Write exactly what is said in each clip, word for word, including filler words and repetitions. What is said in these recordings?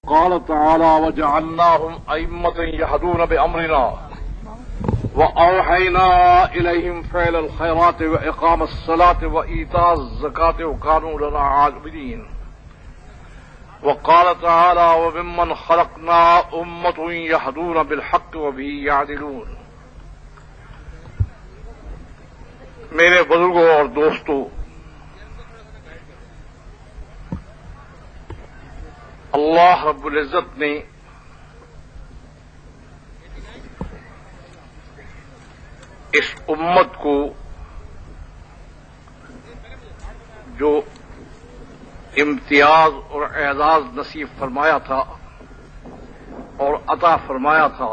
قال تعالى وجعلناهم أئمة يهدون بأمرنا وأوحينا إليهم فعل الخيرات وإقام الصلاة وإيتاء الزكاة وكانوا لنا عابدين. وقال تعالى وممن خلقنا أمة يهدون بالحق وبه يعدلون. میرے بزرگوں اور دوستوں، اللہ رب العزت نے اس امت کو جو امتیاز اور اعزاز نصیب فرمایا تھا اور عطا فرمایا تھا،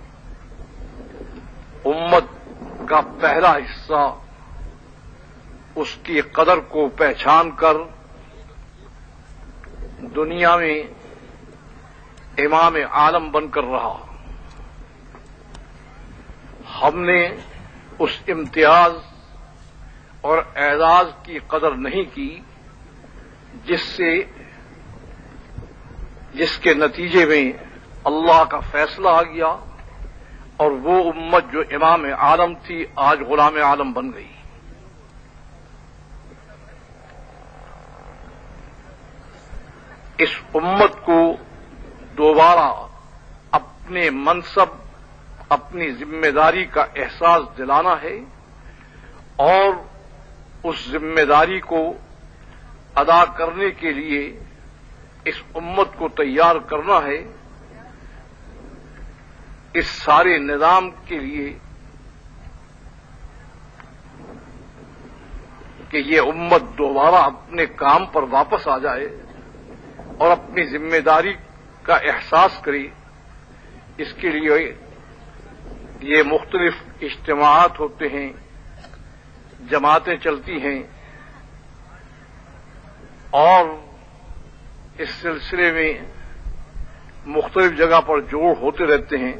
امت کا پہلا حصہ اس کی قدر کو پہچان کر دنیا میں امام عالم بن کر رہا۔ ہم نے اس امتیاز اور اعزاز کی قدر نہیں کی جس سے جس کے نتیجے میں اللہ کا فیصلہ آ گیا اور وہ امت جو امام عالم تھی آج غلام عالم بن گئی۔ اس امت کو دوبارہ اپنے منصب، اپنی ذمہ داری کا احساس دلانا ہے اور اس ذمہ داری کو ادا کرنے کے لیے اس امت کو تیار کرنا ہے۔ اس سارے نظام کے لیے کہ یہ امت دوبارہ اپنے کام پر واپس آ جائے اور اپنی ذمہ داری کا احساس کرے، اس کے لیے یہ مختلف اجتماعات ہوتے ہیں، جماعتیں چلتی ہیں اور اس سلسلے میں مختلف جگہ پر جوڑ ہوتے رہتے ہیں۔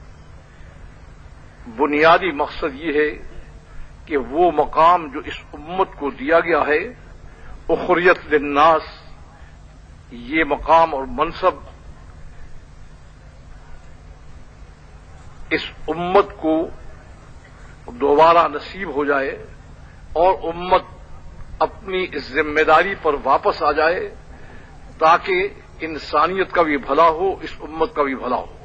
بنیادی مقصد یہ ہے کہ وہ مقام جو اس امت کو دیا گیا ہے، اخریت للناس، یہ مقام اور منصب اس امت کو دوبارہ نصیب ہو جائے اور امت اپنی اس ذمہ داری پر واپس آ جائے تاکہ انسانیت کا بھی بھلا ہو، اس امت کا بھی بھلا ہو۔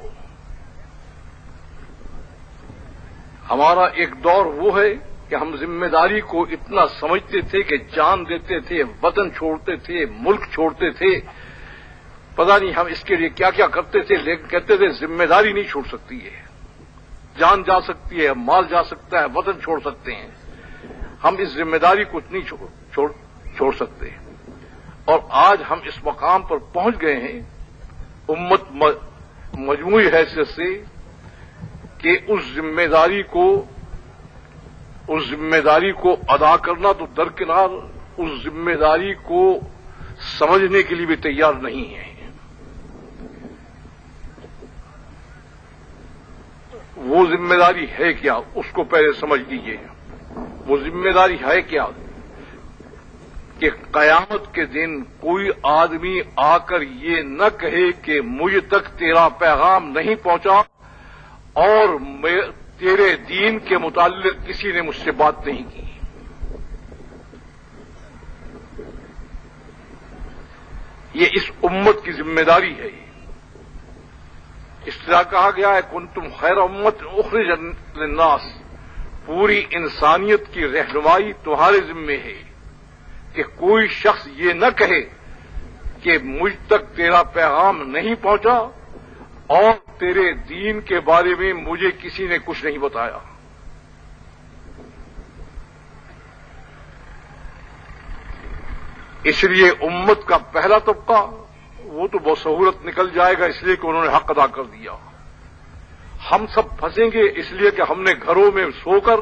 ہمارا ایک دور وہ ہے کہ ہم ذمہ داری کو اتنا سمجھتے تھے کہ جان دیتے تھے، وطن چھوڑتے تھے، ملک چھوڑتے تھے، پتہ نہیں ہم اس کے لیے کیا کیا کرتے تھے، لیکن کہتے تھے ذمہ داری نہیں چھوڑ سکتی ہے، جان جا سکتی ہے، مال جا سکتا ہے، وطن چھوڑ سکتے ہیں، ہم اس ذمہ داری کو نہیں چھوڑ, چھوڑ, چھوڑ سکتے۔ اور آج ہم اس مقام پر پہنچ گئے ہیں امت مجموعی حیثیت سے کہ اس ذمہ داری کو اس ذمہ داری کو ادا کرنا تو درکنار، اس ذمہ داری کو سمجھنے کے لیے بھی تیار نہیں ہے۔ وہ ذمہ داری ہے کیا، اس کو پہلے سمجھ لیجیے۔ وہ ذمہ داری ہے کیا کہ قیامت کے دن کوئی آدمی آ کر یہ نہ کہے کہ مجھ تک تیرا پیغام نہیں پہنچا اور میں تیرے دین کے متعلق کسی نے مجھ سے بات نہیں کی۔ یہ اس امت کی ذمہ داری ہے۔ اس طرح کہا گیا ہے کنتم خیر امت اخرجت للناس، پوری انسانیت کی رہنمائی تمہارے ذمے ہے کہ کوئی شخص یہ نہ کہے کہ مجھ تک تیرا پیغام نہیں پہنچا اور تیرے دین کے بارے میں مجھے کسی نے کچھ نہیں بتایا۔ اس لیے امت کا پہلا طبقہ وہ تو بسہولت نکل جائے گا، اس لیے کہ انہوں نے حق ادا کر دیا۔ ہم سب پھنسیں گے اس لیے کہ ہم نے گھروں میں سو کر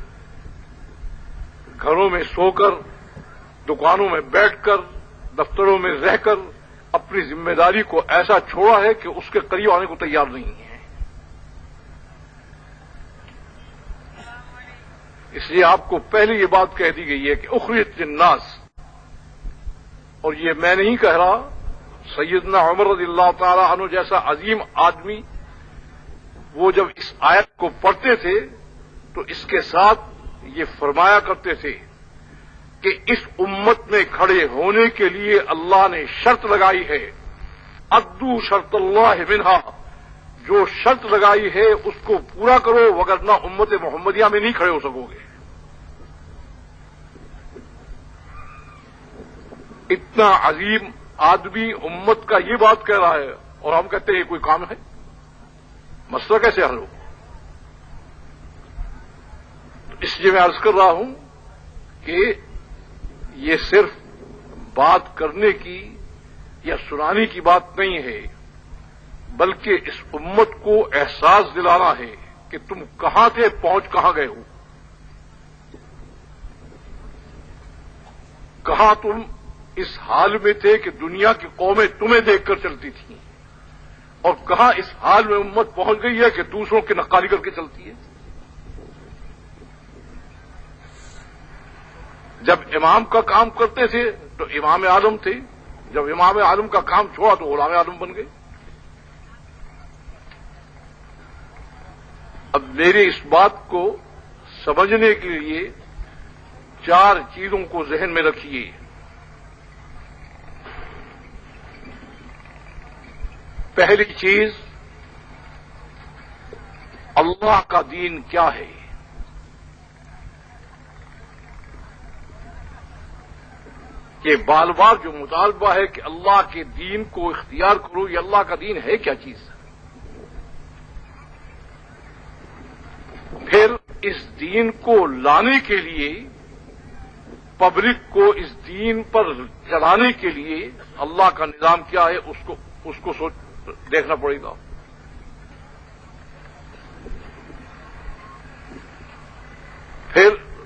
گھروں میں سو کر دکانوں میں بیٹھ کر دفتروں میں رہ کر اپنی ذمہ داری کو ایسا چھوڑا ہے کہ اس کے قریب آنے کو تیار نہیں ہے۔ اس لیے آپ کو پہلے یہ بات کہہ دی گئی ہے کہ اخرجت للناس، اور یہ میں نہیں کہہ رہا، سیدنا عمر رضی اللہ تعالی عنہ جیسا عظیم آدمی وہ جب اس آیت کو پڑھتے تھے تو اس کے ساتھ یہ فرمایا کرتے تھے کہ اس امت میں کھڑے ہونے کے لیے اللہ نے شرط لگائی ہے، ادو شرط اللہ منہا، جو شرط لگائی ہے اس کو پورا کرو وگرنہ امت محمدیہ میں نہیں کھڑے ہو سکو گے۔ اتنا عظیم آدمی امت کا یہ بات کہہ رہا ہے اور ہم کہتے ہیں یہ کوئی کام ہے؟ مسئلہ کیسے حل ہو؟ اس لیے میں عرض کر رہا ہوں کہ یہ صرف بات کرنے کی یا سنانے کی بات نہیں ہے، بلکہ اس امت کو احساس دلانا ہے کہ تم کہاں تھے، پہنچ کہاں گئے ہو، کہاں تم اس حال میں تھے کہ دنیا کی قومیں تمہیں دیکھ کر چلتی تھیں، اور کہاں اس حال میں امت پہنچ گئی ہے کہ دوسروں کی نقالی کر کے چلتی ہے۔ جب امام کا کام کرتے تھے تو امام اعظم تھے، جب امام اعظم کا کام چھوڑا تو غلام اعظم بن گئے۔ اب میری اس بات کو سمجھنے کے لیے چار چیزوں کو ذہن میں رکھیے۔ پہلی چیز، اللہ کا دین کیا ہے؟ کہ بار بار جو مطالبہ ہے کہ اللہ کے دین کو اختیار کرو، یہ اللہ کا دین ہے کیا چیز؟ پھر اس دین کو لانے کے لیے، پبلک کو اس دین پر چلانے کے لیے اللہ کا نظام کیا ہے، اس کو اس کو سوچ دیکھنا پڑے گا۔ پھر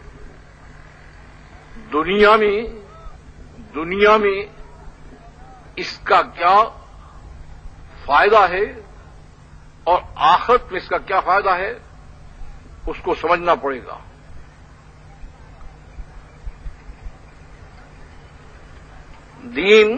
دنیا میں دنیا میں اس کا کیا فائدہ ہے اور آخرت میں اس کا کیا فائدہ ہے، اس کو سمجھنا پڑے گا۔ دین،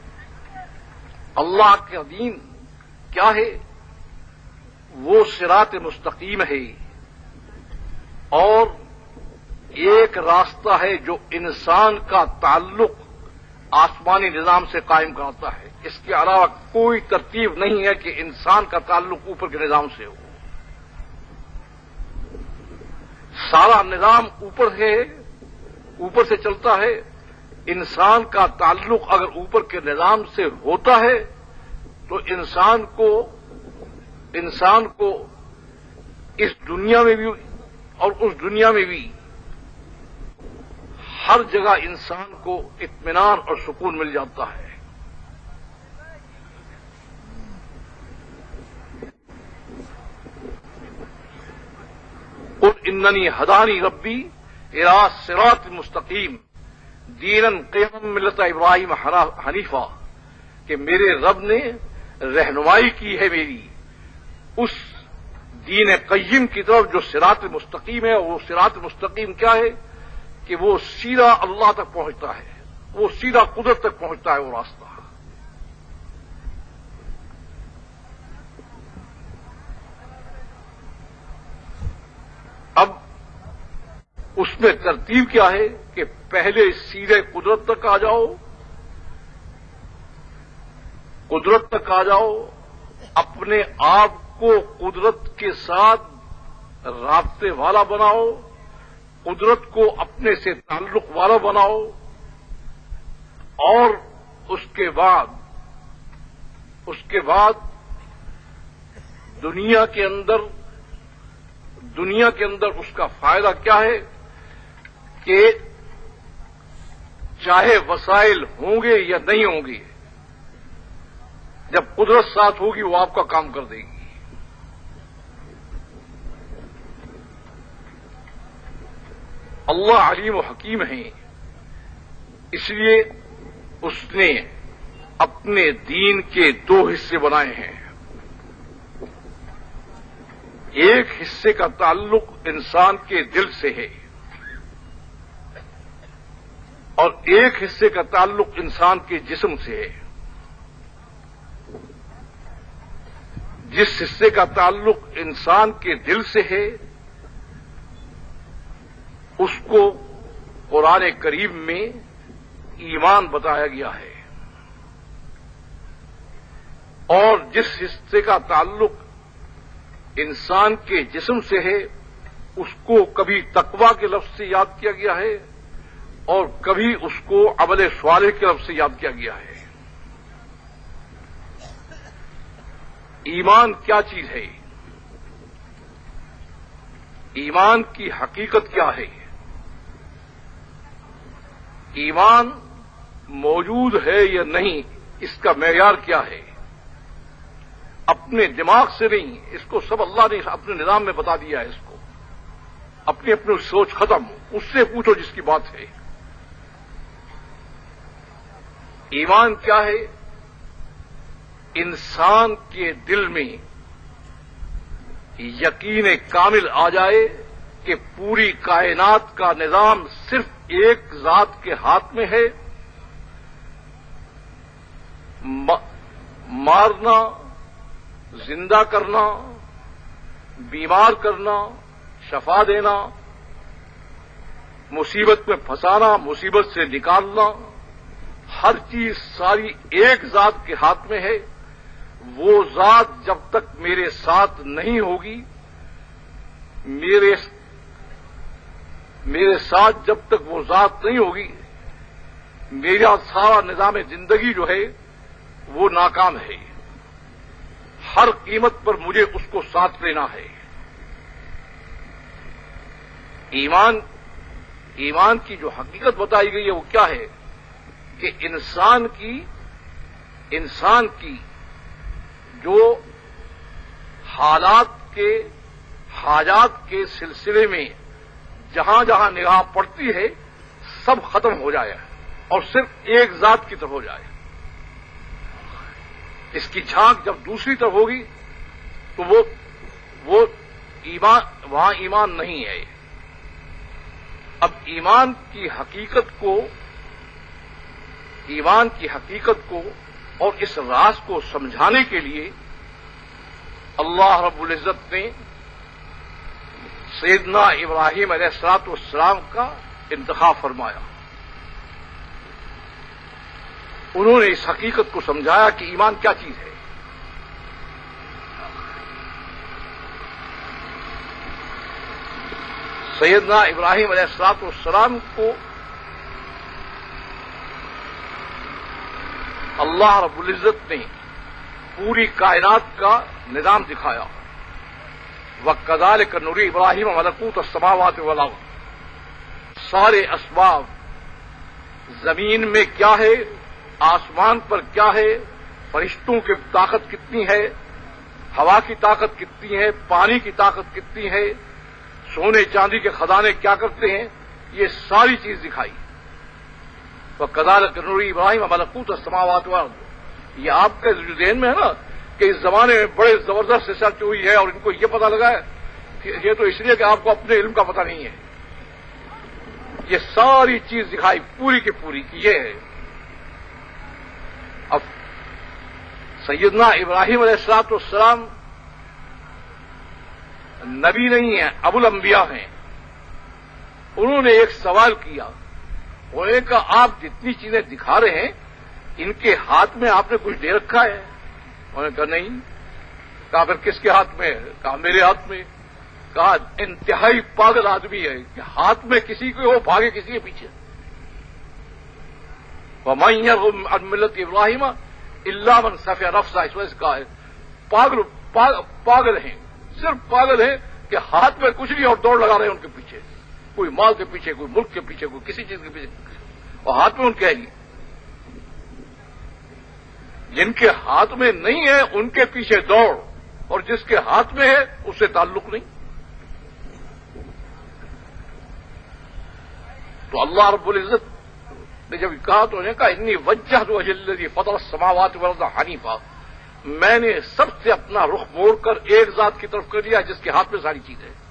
اللہ کا دین کیا ہے؟ وہ صراط مستقیم ہے، اور ایک راستہ ہے جو انسان کا تعلق آسمانی نظام سے قائم کرتا ہے۔ اس کے علاوہ کوئی ترتیب نہیں ہے کہ انسان کا تعلق اوپر کے نظام سے ہو۔ سارا نظام اوپر ہے، اوپر سے چلتا ہے۔ انسان کا تعلق اگر اوپر کے نظام سے ہوتا ہے تو انسان کو انسان کو اس دنیا میں بھی اور اس دنیا میں بھی ہر جگہ انسان کو اطمینان اور سکون مل جاتا ہے۔ قل اننی ہدانی ربی الی صراط مستقیم دینا قیما ملت ابراہیم حنیفہ، کہ میرے رب نے رہنمائی کی ہے میری اس دین قیم کی طرف جو صراط مستقیم ہے۔ وہ صراط مستقیم کیا ہے؟ کہ وہ سیدھا اللہ تک پہنچتا ہے، وہ سیدھا قدرت تک پہنچتا ہے وہ راستہ۔ اب اس میں ترتیب کیا ہے کہ پہلے سیدھے قدرت تک آ جاؤ، قدرت تک آ جاؤ، اپنے آپ کو قدرت کے ساتھ رابطے والا بناؤ، قدرت کو اپنے سے تعلق والا بناؤ، اور اس کے بعد اس کے بعد دنیا کے اندر دنیا کے اندر اس کا فائدہ کیا ہے کہ چاہے وسائل ہوں گے یا نہیں ہوں گے، جب قدرت ساتھ ہوگی وہ آپ کا کام کر دے گی۔ اللہ علیم و حکیم ہیں، اس لیے اس نے اپنے دین کے دو حصے بنائے ہیں۔ ایک حصے کا تعلق انسان کے دل سے ہے اور ایک حصے کا تعلق انسان کے جسم سے ہے۔ جس حصے کا تعلق انسان کے دل سے ہے اس کو قرآن کریم میں ایمان بتایا گیا ہے، اور جس حصے کا تعلق انسان کے جسم سے ہے اس کو کبھی تقویٰ کے لفظ سے یاد کیا گیا ہے اور کبھی اس کو عمل صالح کے لفظ سے یاد کیا گیا ہے۔ ایمان کیا چیز ہے؟ ایمان کی حقیقت کیا ہے؟ ایمان موجود ہے یا نہیں، اس کا معیار کیا ہے؟ اپنے دماغ سے نہیں، اس کو سب اللہ نے اپنے نظام میں بتا دیا ہے۔ اس کو اپنی اپنی سوچ ختم، اس سے پوچھو جس کی بات ہے۔ ایمان کیا ہے؟ انسان کے دل میں یقین کامل آ جائے کہ پوری کائنات کا نظام صرف ایک ذات کے ہاتھ میں ہے، مارنا، زندہ کرنا، بیمار کرنا، شفا دینا، مصیبت میں پھنسانا، مصیبت سے نکالنا، ہر چیز ساری ایک ذات کے ہاتھ میں ہے۔ وہ ذات جب تک میرے ساتھ نہیں ہوگی، میرے میرے ساتھ جب تک وہ ذات نہیں ہوگی، میرا سارا نظام زندگی جو ہے وہ ناکام ہے۔ ہر قیمت پر مجھے اس کو ساتھ لینا ہے۔ ایمان ایمان کی جو حقیقت بتائی گئی ہے وہ کیا ہے کہ انسان کی انسان کی جو حالات کے حاجات کے سلسلے میں جہاں جہاں نگاہ پڑتی ہے سب ختم ہو جائے اور صرف ایک ذات کی طرف ہو جائے۔ اس کی جھانک جب دوسری طرف ہوگی تو وہ وہ ایمان وہاں ایمان نہیں ہے۔ اب ایمان کی حقیقت کو ایمان کی حقیقت کو اور اس راز کو سمجھانے کے لیے اللہ رب العزت نے سیدنا ابراہیم علیہ الصلوۃ والسلام کا انتخاب فرمایا۔ انہوں نے اس حقیقت کو سمجھایا کہ ایمان کیا چیز ہے۔ سیدنا ابراہیم علیہ الصلوۃ والسلام کو اللہ رب العزت نے پوری کائنات کا نظام دکھایا۔ وَكَذَلِكَ نُرِي إِبْرَاهِيمَ مَلَكُوتَ السَّمَاوَاتِ وَالْأَرْضِ، سارے اسباب، زمین میں کیا ہے، آسمان پر کیا ہے، فرشتوں کی طاقت کتنی ہے، ہوا کی طاقت کتنی ہے، پانی کی طاقت کتنی ہے، سونے چاندی کے خزانے کیا کرتے ہیں، یہ ساری چیز دکھائی۔ وَكَذَلِكَ نُرِي إِبْرَاهِيمَ مَلَكُوتَ السَّمَاوَاتِ وَالْأَرْضِ، یہ آپ کے ذہن میں ہے نا کہ اس زمانے میں بڑے زبردست ریسرچ ہوئی ہے اور ان کو یہ پتا لگا ہے کہ یہ تو اس لیے کہ آپ کو اپنے علم کا پتہ نہیں ہے۔ یہ ساری چیز دکھائی پوری کی پوری کی یہ ہے۔ اب سیدنا ابراہیم علیہ الصلوۃ والسلام نبی نہیں ہیں، ابو الانبیاء ہیں۔ انہوں نے ایک سوال کیا، انہوں نے کہا آپ جتنی چیزیں دکھا رہے ہیں ان کے ہاتھ میں آپ نے کچھ دے رکھا ہے؟ انہوں نے کہا نہیں۔ کہا پھر کس کے ہاتھ میں؟ کہا میرے ہاتھ میں۔ کہا انتہائی پاگل آدمی ہے کہ ہاتھ میں کسی کو ہو بھاگے کسی کے پیچھے۔ وَمَن يَرْغَبُ عَن مِّلَّةِ إِبْرَاهِيمَ إِلَّا مَن سَفِهَ نَفْسَهُ، اس وجہ سے کہا ہے پاگل پاگل ہیں، صرف پاگل ہیں کہ ہاتھ میں کچھ نہیں اور دوڑ لگا رہے ہیں ان کے پیچھے، کوئی مال کے پیچھے، کوئی ملک کے پیچھے، کوئی کسی چیز کے پیچھے، اور ہاتھ میں ان کے ہے نہیں۔ جن کے ہاتھ میں نہیں ہے ان کے پیچھے دوڑ، اور جس کے ہاتھ میں ہے اس سے تعلق نہیں۔ تو اللہ رب العزت نے جب کہا تو انہیں کہا انی وجہت وجہ الذی فطر السماوات والارض حنیفا، میں نے سب سے اپنا رخ موڑ کر ایک ذات کی طرف کر دیا جس کے ہاتھ میں ساری چیز ہے۔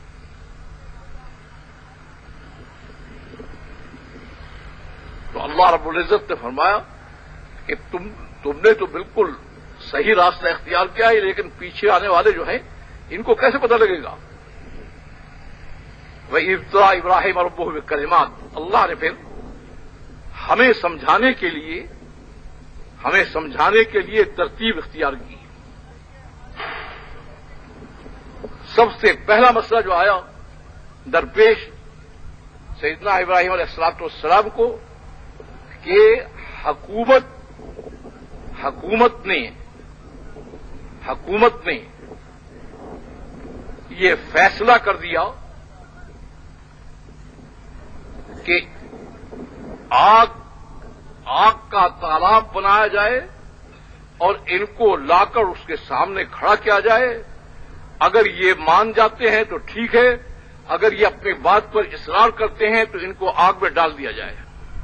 تو اللہ رب العزت نے فرمایا کہ تم تم نے تو بالکل صحیح راستہ اختیار کیا ہے، لیکن پیچھے آنے والے جو ہیں ان کو کیسے پتہ لگے گا؟ وَإِذْ ابْتَلَىٰ إِبْرَاهِيمَ رَبُّهُ بِكَلِمَاتٍ، اللہ نے پھر ہمیں سمجھانے کے لیے ہمیں سمجھانے کے لیے ترتیب اختیار کی۔ سب سے پہلا مسئلہ جو آیا درپیش سیدنا ابراہیم علیہ الصلوۃ والسلام کو کہ حکومت حکومت نے حکومت نے یہ فیصلہ کر دیا کہ آگ آگ کا تالاب بنایا جائے اور ان کو لا کر اس کے سامنے کھڑا کیا جائے۔ اگر یہ مان جاتے ہیں تو ٹھیک ہے، اگر یہ اپنی بات پر اصرار کرتے ہیں تو ان کو آگ میں ڈال دیا جائے۔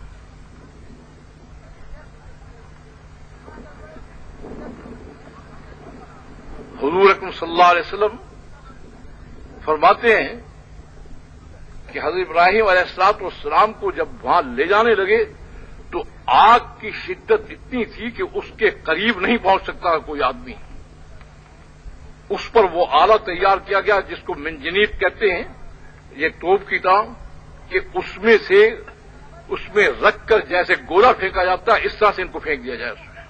حضور اکرم صلی اللہ علیہ وسلم فرماتے ہیں کہ حضرت ابراہیم علیہ الصلوۃ والسلام کو جب وہاں لے جانے لگے تو آگ کی شدت اتنی تھی کہ اس کے قریب نہیں پہنچ سکتا کوئی آدمی۔ اس پر وہ آلہ تیار کیا گیا جس کو منجنیق کہتے ہیں، یہ توپ کی طرح، کہ اس میں سے اس میں رکھ کر جیسے گولا پھینکا جاتا ہے اس طرح سے ان کو پھینک دیا جائے اس میں۔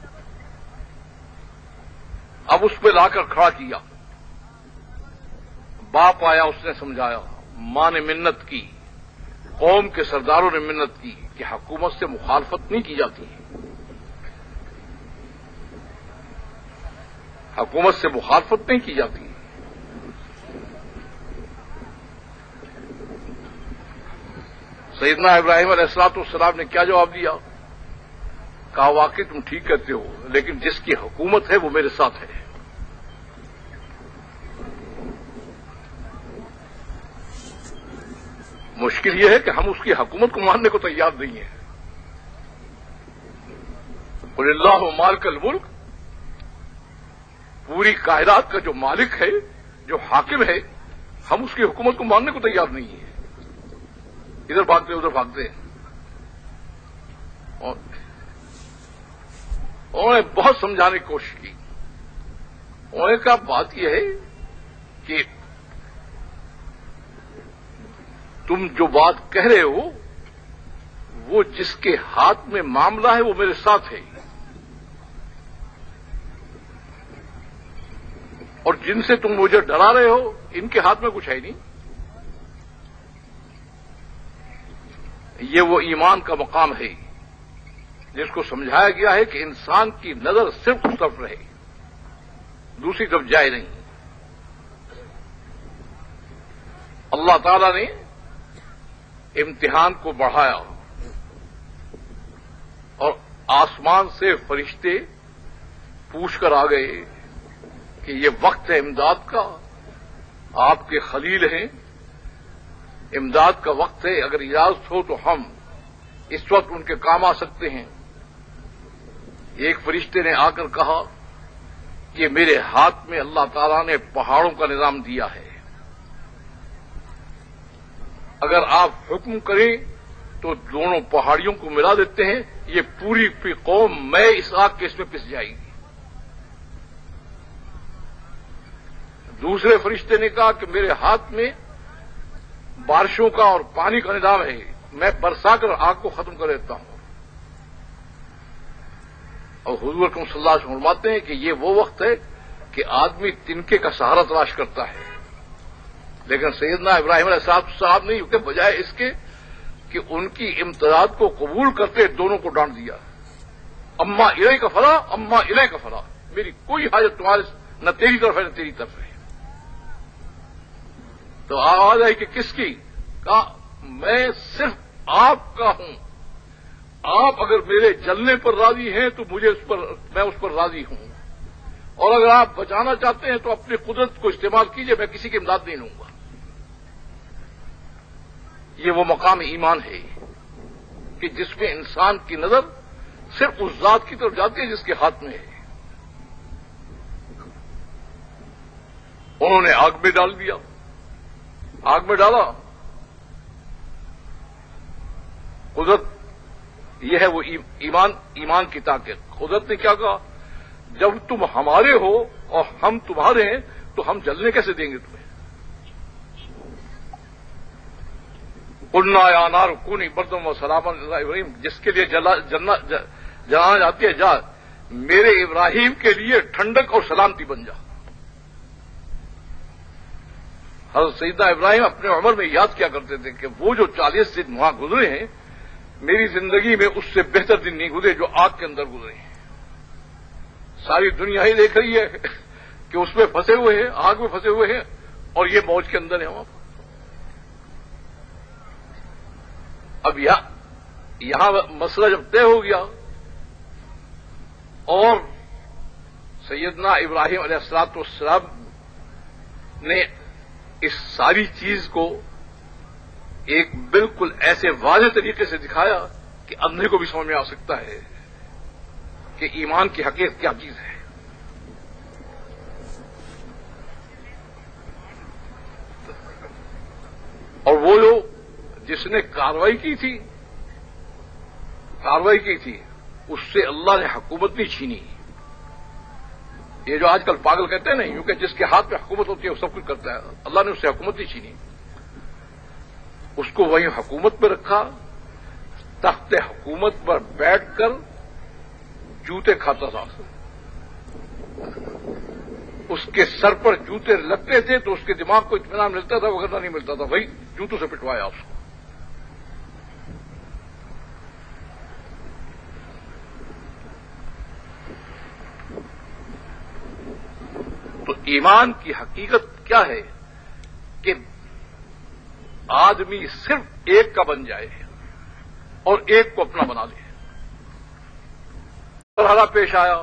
اب اس پہ لا کر کھڑا کیا، باپ آیا، اس نے سمجھایا، ماں نے منت کی، قوم کے سرداروں نے منت کی کہ حکومت سے مخالفت نہیں کی جاتی، حکومت سے مخالفت نہیں کی جاتی۔ سیدنا ابراہیم علیہ الصلوۃ والسلام نے کیا جواب دیا؟ کہا واقعی تم ٹھیک کہتے ہو، لیکن جس کی حکومت ہے وہ میرے ساتھ ہے۔ مشکل یہ ہے کہ ہم اس کی حکومت کو ماننے کو تیار نہیں ہیں۔ قل اللہ مالک الملک، پوری کائنات کا جو مالک ہے، جو حاکم ہے، ہم اس کی حکومت کو ماننے کو تیار نہیں ہیں، ادھر بھاگتے ادھر بھاگتے ہیں۔ اور انہوں نے بہت سمجھانے کی کوشش کی۔ انہوں نے کہا بات یہ ہے کہ تم جو بات کہہ رہے ہو وہ جس کے ہاتھ میں معاملہ ہے وہ میرے ساتھ ہے، اور جن سے تم مجھے ڈرا رہے ہو ان کے ہاتھ میں کچھ ہے نہیں۔ یہ وہ ایمان کا مقام ہے جس کو سمجھایا گیا ہے کہ انسان کی نظر صرف اس طرف رہے، دوسری طرف جائے نہیں۔ اللہ تعالی نے امتحان کو بڑھایا اور آسمان سے فرشتے پوچھ کر آ گئے کہ یہ وقت ہے امداد کا، آپ کے خلیل ہیں، امداد کا وقت ہے، اگر اجازت ہو تو ہم اس وقت ان کے کام آ سکتے ہیں۔ ایک فرشتے نے آ کر کہا کہ میرے ہاتھ میں اللہ تعالیٰ نے پہاڑوں کا نظام دیا ہے، اگر آپ حکم کریں تو دونوں پہاڑیوں کو ملا دیتے ہیں، یہ پوری پوری قوم میں اس آگ کے اس میں پس جائے گی۔ دوسرے فرشتے نے کہا کہ میرے ہاتھ میں بارشوں کا اور پانی کا نظام ہے، میں برسا کر آگ کو ختم کر دیتا ہوں۔ اور حضور اکرم صلی اللہ علیہ وسلم فرماتے ہیں کہ یہ وہ وقت ہے کہ آدمی تنکے کا سہارا تلاش کرتا ہے، لیکن سیدنا ابراہیم علیہ السلام نے کہ بجائے اس کے کہ ان کی امتداد کو قبول کرتے دونوں کو ڈانٹ دیا، اما الیہ کا فلا اما الیہ کا فلا، میری کوئی حاجت تمہارے نہ تیری طرف ہے نہ تیری طرف ہے۔ تو آواز آئی کہ کس کی؟ کہا میں صرف آپ کا ہوں، آپ اگر میرے جلنے پر راضی ہیں تو مجھے اس پر میں اس پر راضی ہوں، اور اگر آپ بچانا چاہتے ہیں تو اپنی قدرت کو استعمال کیجئے، میں کسی کی امداد نہیں لوں گا۔ یہ وہ مقام ایمان ہے کہ جس میں انسان کی نظر صرف اس ذات کی طرف جاتی ہے جس کے ہاتھ میں ہے۔ انہوں نے آگ میں ڈال دیا، آگ میں ڈالا، قدرت یہ ہے وہ ایمان ایمان کی طاقت۔ قدرت نے کیا کہا جب تم ہمارے ہو اور ہم تمہارے ہیں تو ہم جلنے کیسے دیں گے تمہیں؟ قلنا یا نار کونی بردم و سلاما علی ابراہیم، جس کے لیے جلانا جاتی ہے جا میرے ابراہیم کے لیے ٹھنڈک اور سلامتی بن جا۔ حضرت سیدنا ابراہیم اپنے عمر میں یاد کیا کرتے تھے کہ وہ جو چالیس دن وہاں گزرے ہیں میری زندگی میں اس سے بہتر دن نہیں گزرے جو آگ کے اندر گزرے ہیں۔ ساری دنیا ہی دیکھ رہی ہے کہ اس میں پھنسے ہوئے ہیں، آگ میں پھنسے ہوئے ہیں، اور یہ موج کے اندر ہیں وہاں پر۔ اب یہاں یہاں مسئلہ جب طے ہو گیا اور سیدنا ابراہیم علیہ الصلوۃ والسلام نے اس ساری چیز کو ایک بالکل ایسے واضح طریقے سے دکھایا کہ اندھے کو بھی سمجھ میں آ سکتا ہے کہ ایمان کی حقیقت کیا چیز ہے۔ اور وہ جو جس نے کارروائی کی تھی کارروائی کی تھی اس سے اللہ نے حکومت نہیں چھینی۔ یہ جو آج کل پاگل کہتے ہیں نا یوں کہ جس کے ہاتھ میں حکومت ہوتی ہے وہ سب کچھ کرتا ہے، اللہ نے اس سے حکومت نہیں چھینی، اس کو وہیں حکومت میں رکھا، تخت حکومت پر بیٹھ کر جوتے کھاتا تھا۔ اس کے سر پر جوتے لگتے تھے تو اس کے دماغ کو اطمینان ملتا تھا، وغیرہ نہیں ملتا تھا، وہی جوتوں سے پٹوایا اس کو۔ تو ایمان کی حقیقت کیا ہے کہ آدمی صرف ایک کا بن جائے اور ایک کو اپنا بنا لے۔ مرحلہ پیش آیا،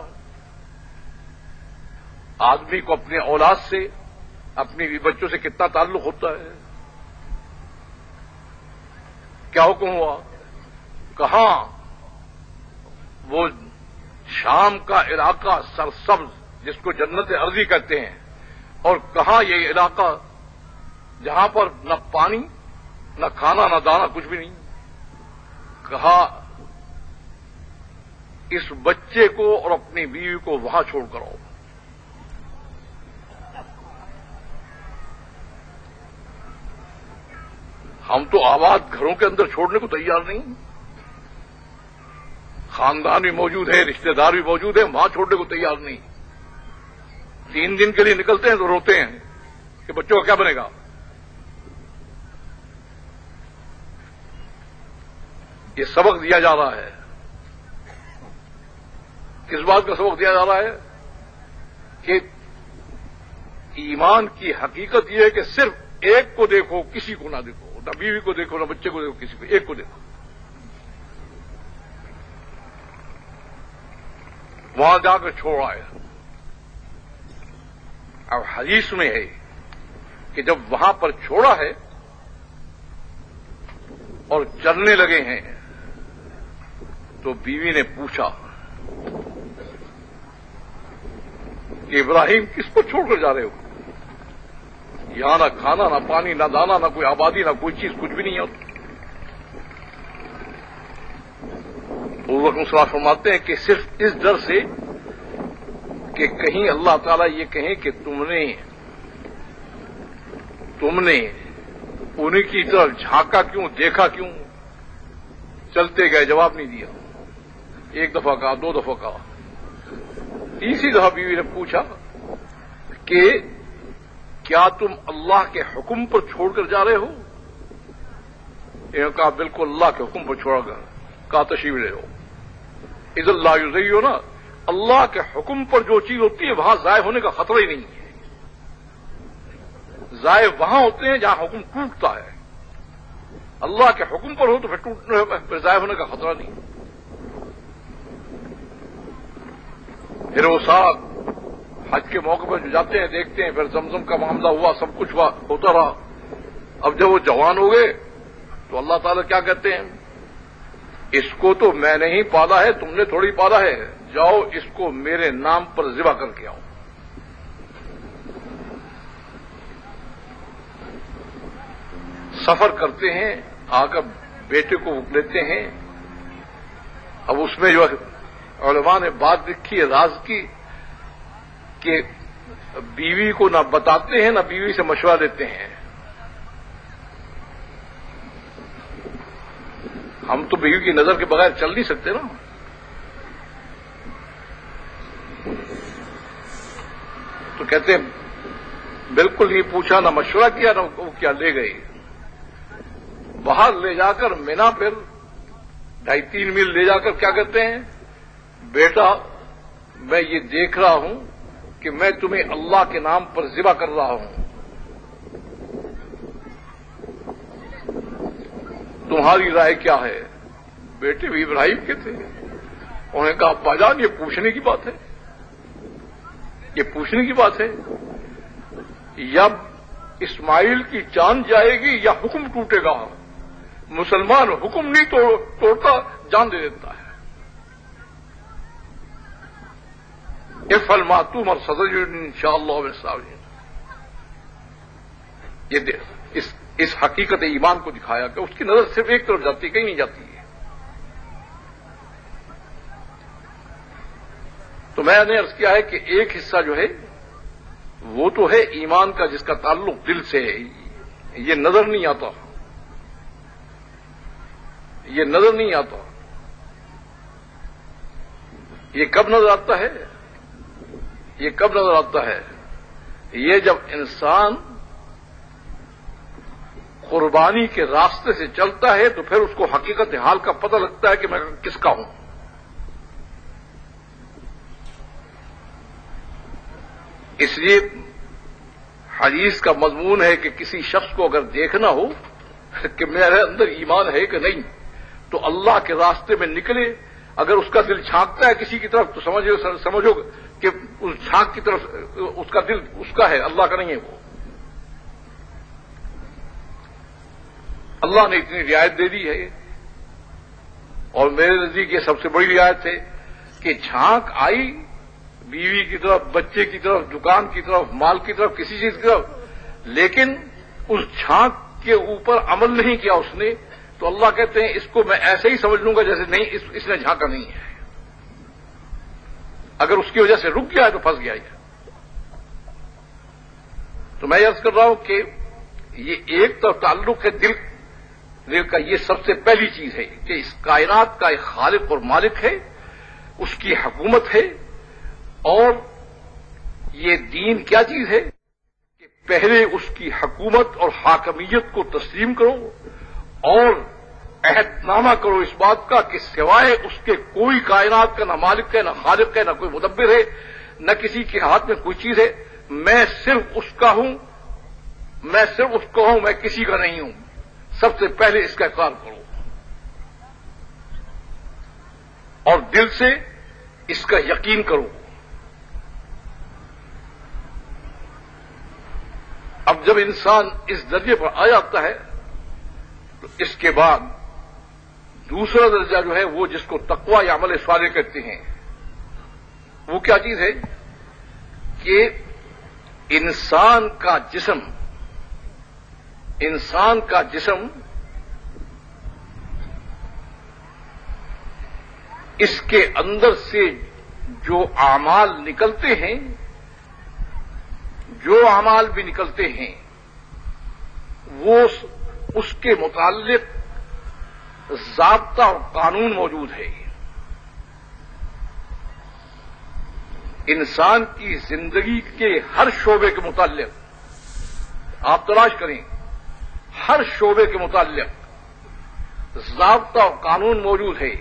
آدمی کو اپنے اولاد سے، اپنی بھی بچوں سے کتنا تعلق ہوتا ہے۔ کیا حکم ہوا؟ کہاں وہ شام کا علاقہ سرسبز جس کو جنت ارضی کہتے ہیں، اور کہاں یہ علاقہ جہاں پر نہ پانی نہ کھانا نہ دانا کچھ بھی نہیں۔ کہا اس بچے کو اور اپنی بیوی کو وہاں چھوڑ کر آؤ۔ ہم تو آباد گھروں کے اندر چھوڑنے کو تیار نہیں، خاندان بھی موجود ہے، رشتہ دار بھی موجود ہیں، وہاں چھوڑنے کو تیار نہیں۔ تین دن کے لیے نکلتے ہیں تو روتے ہیں کہ بچوں کا کیا بنے گا۔ یہ سبق دیا جا رہا ہے، کس بات کا سبق دیا جا رہا ہے کہ ایمان کی حقیقت یہ ہے کہ صرف ایک کو دیکھو، کسی کو نہ دیکھو، نہ بیوی کو دیکھو، نہ بچے کو دیکھو، کسی کو، ایک کو دیکھو۔ وہاں جا کر چھوڑ آئے۔ اب حدیث میں ہے کہ جب وہاں پر چھوڑا ہے اور چلنے لگے ہیں تو بیوی نے پوچھا کہ ابراہیم کس کو چھوڑ کر جا رہے ہو؟ یہاں نہ کھانا نہ پانی نہ دانا نہ کوئی آبادی نہ کوئی چیز، کچھ بھی نہیں ہے۔ حضور صلی اللہ علیہ وسلم فرماتے ہیں کہ صرف اس ڈر سے کہ کہیں اللہ تعالیٰ یہ کہیں کہ تم نے تم نے انہیں کی طرف جھانکا کیوں، دیکھا کیوں، چلتے گئے، جواب نہیں دیا۔ ایک دفعہ کہا، دو دفعہ کہا، تیسری دفعہ بیوی نے پوچھا کہ کیا تم اللہ کے حکم پر چھوڑ کر جا رہے ہو؟ انہوں نے کہا بالکل اللہ کے حکم پر چھوڑا کر۔ کہا تشریف لے لو۔ اذا اللہ یضیع ہو نا، اللہ کے حکم پر جو چیز ہوتی ہے وہاں ضائع ہونے کا خطرہ ہی نہیں ہے۔ ضائع وہاں ہوتے ہیں جہاں حکم ٹوٹتا ہے، اللہ کے حکم پر ہو تو پھر ٹوٹنے پھر ضائع ہونے کا خطرہ نہیں۔ پھر وہ ساتھ حج کے موقع پر جو جاتے ہیں دیکھتے ہیں، پھر زمزم کا معاملہ ہوا، سب کچھ ہوا، ہوتا رہا۔ اب جب وہ جوان ہو گئے تو اللہ تعالیٰ کیا کہتے ہیں؟ اس کو تو میں نے ہی پالا ہے، تم نے تھوڑی پالا ہے، جاؤ اس کو میرے نام پر ذبح کر کے آؤ۔ سفر کرتے ہیں، آ کر بیٹے کو لیتے ہیں۔ اب اس میں جو علماء نے بات لکھی ہے راز کی کہ بیوی کو نہ بتاتے ہیں نہ بیوی سے مشورہ دیتے ہیں. ہم تو بیوی کی نظر کے بغیر چل نہیں سکتے نا. تو کہتے ہیں بالکل نہیں پوچھا نہ مشورہ کیا نہ وہ کیا لے گئے. باہر لے جا کر مینا پھر ڈھائی تین میل لے جا کر کیا کہتے ہیں, بیٹا میں یہ دیکھ رہا ہوں کہ میں تمہیں اللہ کے نام پر ذبح کر رہا ہوں, تمہاری رائے کیا ہے؟ بیٹے بھی ابراہیم کے تھے. انہوں نے کہا ابا جان یہ پوچھنے کی بات ہے, یہ پوچھنے کی بات ہے. یا اسماعیل کی جان جائے گی یا حکم ٹوٹے گا. مسلمان حکم نہیں توڑ, توڑتا جان دے دیتا ہے. افعل ما تؤمر ستجدنی انشاءاللہ من الصابرین. یہ دیکھ اس اس حقیقت ایمان کو دکھایا کہ اس کی نظر صرف ایک طرف جاتی ہے, کہیں نہیں جاتی ہے. تو میں نے عرض کیا ہے کہ ایک حصہ جو ہے وہ تو ہے ایمان کا جس کا تعلق دل سے ہے. یہ نظر نہیں آتا, یہ نظر نہیں آتا. یہ کب نظر آتا ہے؟ یہ کب نظر آتا ہے؟ یہ جب انسان قربانی کے راستے سے چلتا ہے تو پھر اس کو حقیقت حال کا پتہ لگتا ہے کہ میں کس کا ہوں. اس لیے حدیث کا مضمون ہے کہ کسی شخص کو اگر دیکھنا ہو کہ میرے اندر ایمان ہے کہ نہیں تو اللہ کے راستے میں نکلے. اگر اس کا دل جھانکتا ہے کسی کی طرف تو سمجھو سمجھو کہ اس جھانک کی طرف اس کا دل اس کا ہے, اللہ کا نہیں ہے. وہ اللہ نے اتنی رعایت دے دی ہے اور میرے نزدیک یہ سب سے بڑی رعایت ہے کہ جھانک آئی بیوی کی طرف, بچے کی طرف, دکان کی طرف, مال کی طرف, کسی چیز کی طرف, لیکن اس جھانک کے اوپر عمل نہیں کیا اس نے, تو اللہ کہتے ہیں اس کو میں ایسے ہی سمجھ لوں گا جیسے نہیں اس, اس نے جھانکا نہیں ہے. اگر اس کی وجہ سے رک گیا ہے تو پھنس گیا ہے. تو میں عرض کر رہا ہوں کہ یہ ایک تو تعلق ہے دل دل کا. یہ سب سے پہلی چیز ہے کہ اس کائنات کا ایک خالق اور مالک ہے, اس کی حکومت ہے. اور یہ دین کیا چیز ہے کہ پہلے اس کی حکومت اور حاکمیت کو تسلیم کرو اور عہد نامہ کرو اس بات کا کہ سوائے اس کے کوئی کائنات کا نہ مالک ہے, نہ خالق ہے, نہ کوئی مدبر ہے, نہ کسی کے ہاتھ میں کوئی چیز ہے. میں صرف اس کا ہوں, میں صرف اس کا ہوں, میں کسی کا نہیں ہوں. سب سے پہلے اس کا اقرار کرو اور دل سے اس کا یقین کرو. اب جب انسان اس درجے پر آ جاتا ہے تو اس کے بعد دوسرا درجہ جو ہے وہ جس کو تقوی یا عمل صالح کہتے ہیں, وہ کیا چیز ہے کہ انسان کا جسم انسان کا جسم اس کے اندر سے جو اعمال نکلتے ہیں, جو اعمال بھی نکلتے ہیں, وہ اس کے متعلق ضابطہ اور قانون موجود ہے. انسان کی زندگی کے ہر شعبے کے متعلق آپ تلاش کریں, ہر شعبے کے متعلق ضابطہ اور قانون موجود ہے.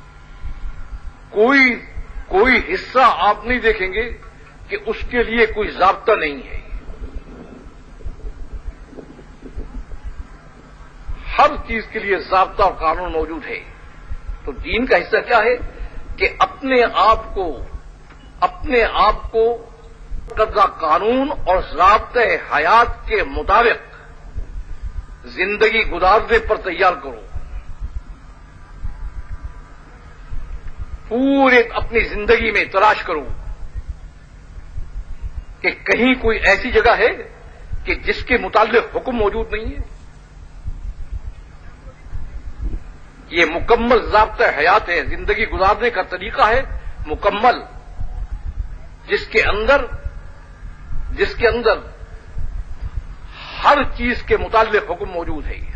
کوئی کوئی حصہ آپ نہیں دیکھیں گے کہ اس کے لیے کوئی ضابطہ نہیں ہے. ہر چیز کے لیے ضابطہ اور قانون موجود ہے. تو دین کا حصہ کیا ہے کہ اپنے آپ کو اپنے آپ کو قضا قانون اور ضابطۂ حیات کے مطابق زندگی گزارنے پر تیار کرو. پورے اپنی زندگی میں تلاش کرو کہ کہیں کوئی ایسی جگہ ہے کہ جس کے متعلق حکم موجود نہیں ہے. یہ مکمل ضابطۂ حیات ہے, زندگی گزارنے کا طریقہ ہے مکمل, جس کے اندر جس کے اندر ہر چیز کے متعلق حکم موجود ہے.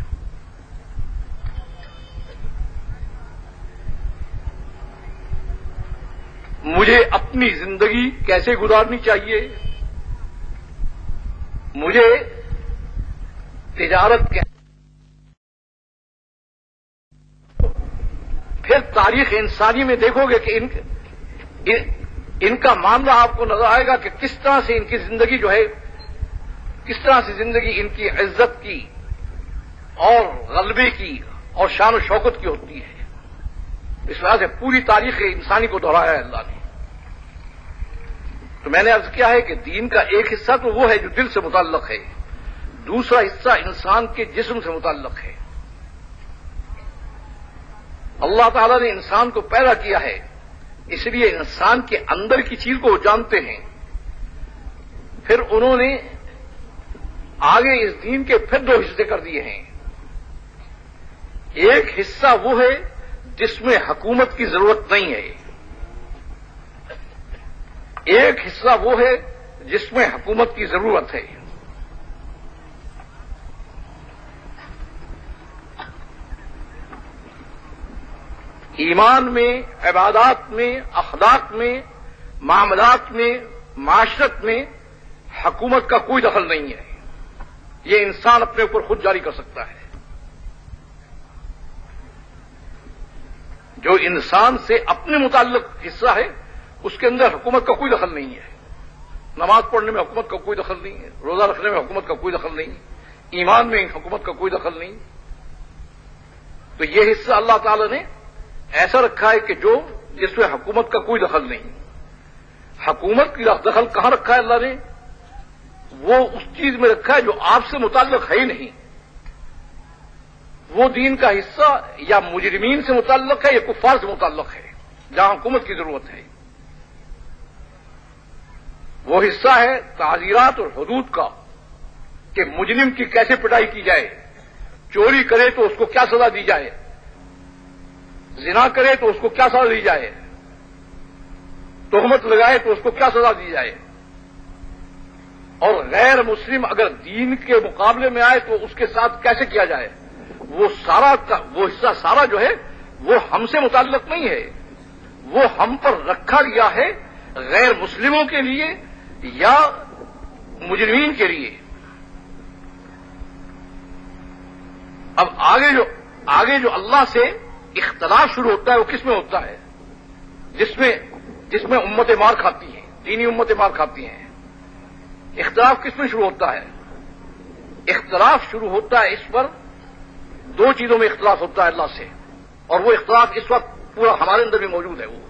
مجھے اپنی زندگی کیسے گزارنی چاہیے، مجھے تجارت کیسے، پھر تاریخ انسانی میں دیکھو گے کہ ان ان کا معاملہ آپ کو نظر آئے گا کہ کس طرح سے ان کی زندگی جو ہے، کس طرح سے زندگی ان کی عزت کی اور غلبے کی اور شان و شوکت کی ہوتی ہے. اس وجہ سے پوری تاریخ انسانی کو دہرایا ہے اللہ نے. تو میں نے عرض کیا ہے کہ دین کا ایک حصہ تو وہ ہے جو دل سے متعلق ہے، دوسرا حصہ انسان کے جسم سے متعلق ہے. اللہ تعالیٰ نے انسان کو پیدا کیا ہے، اس لیے انسان کے اندر کی چیز کو وہ جانتے ہیں. پھر انہوں نے آگے اس دین کے پھر دو حصے کر دیے ہیں. ایک حصہ وہ ہے جس میں حکومت کی ضرورت نہیں ہے، ایک حصہ وہ ہے جس میں حکومت کی ضرورت ہے. ایمان میں، عبادات میں، اخلاق میں، معاملات میں، معاشرت میں حکومت کا کوئی دخل نہیں ہے. یہ انسان اپنے اوپر خود جاری کر سکتا ہے. جو انسان سے اپنے متعلق حصہ ہے اس کے اندر حکومت کا کوئی دخل نہیں ہے. نماز پڑھنے میں حکومت کا کوئی دخل نہیں ہے، روزہ رکھنے میں حکومت کا کوئی دخل نہیں، ایمان میں حکومت کا کوئی دخل نہیں. تو یہ حصہ اللہ تعالی نے ایسا رکھا ہے کہ جو جس میں حکومت کا کوئی دخل نہیں. حکومت کی دخل کہاں رکھا ہے اللہ نے؟ وہ اس چیز میں رکھا ہے جو آپ سے متعلق ہے ہی نہیں. وہ دین کا حصہ یا مجرمین سے متعلق ہے یا کفار سے متعلق ہے جہاں حکومت کی ضرورت ہے. وہ حصہ ہے تعزیرات اور حدود کا کہ مجرم کی کیسے پٹائی کی جائے، چوری کرے تو اس کو کیا سزا دی جائے، زنا کرے تو اس کو کیا سزا دی جائے، تہمت لگائے تو اس کو کیا سزا دی جائے، اور غیر مسلم اگر دین کے مقابلے میں آئے تو اس کے ساتھ کیسے کیا جائے. وہ سارا وہ حصہ سارا جو ہے وہ ہم سے متعلق نہیں ہے، وہ ہم پر رکھا گیا ہے غیر مسلموں کے لیے یا مجرمین کے لیے. اب آگے جو آگے جو اللہ سے اختلاف شروع ہوتا ہے وہ کس میں ہوتا ہے؟ جس میں جس میں امتیں مار کھاتی ہیں، دینی امتیں مار کھاتی ہیں. اختلاف کس میں شروع ہوتا ہے؟ اختلاف شروع ہوتا ہے اس پر دو چیزوں میں اختلاف ہوتا ہے اللہ سے، اور وہ اختلاف اس وقت پورا ہمارے اندر بھی موجود ہے. وہ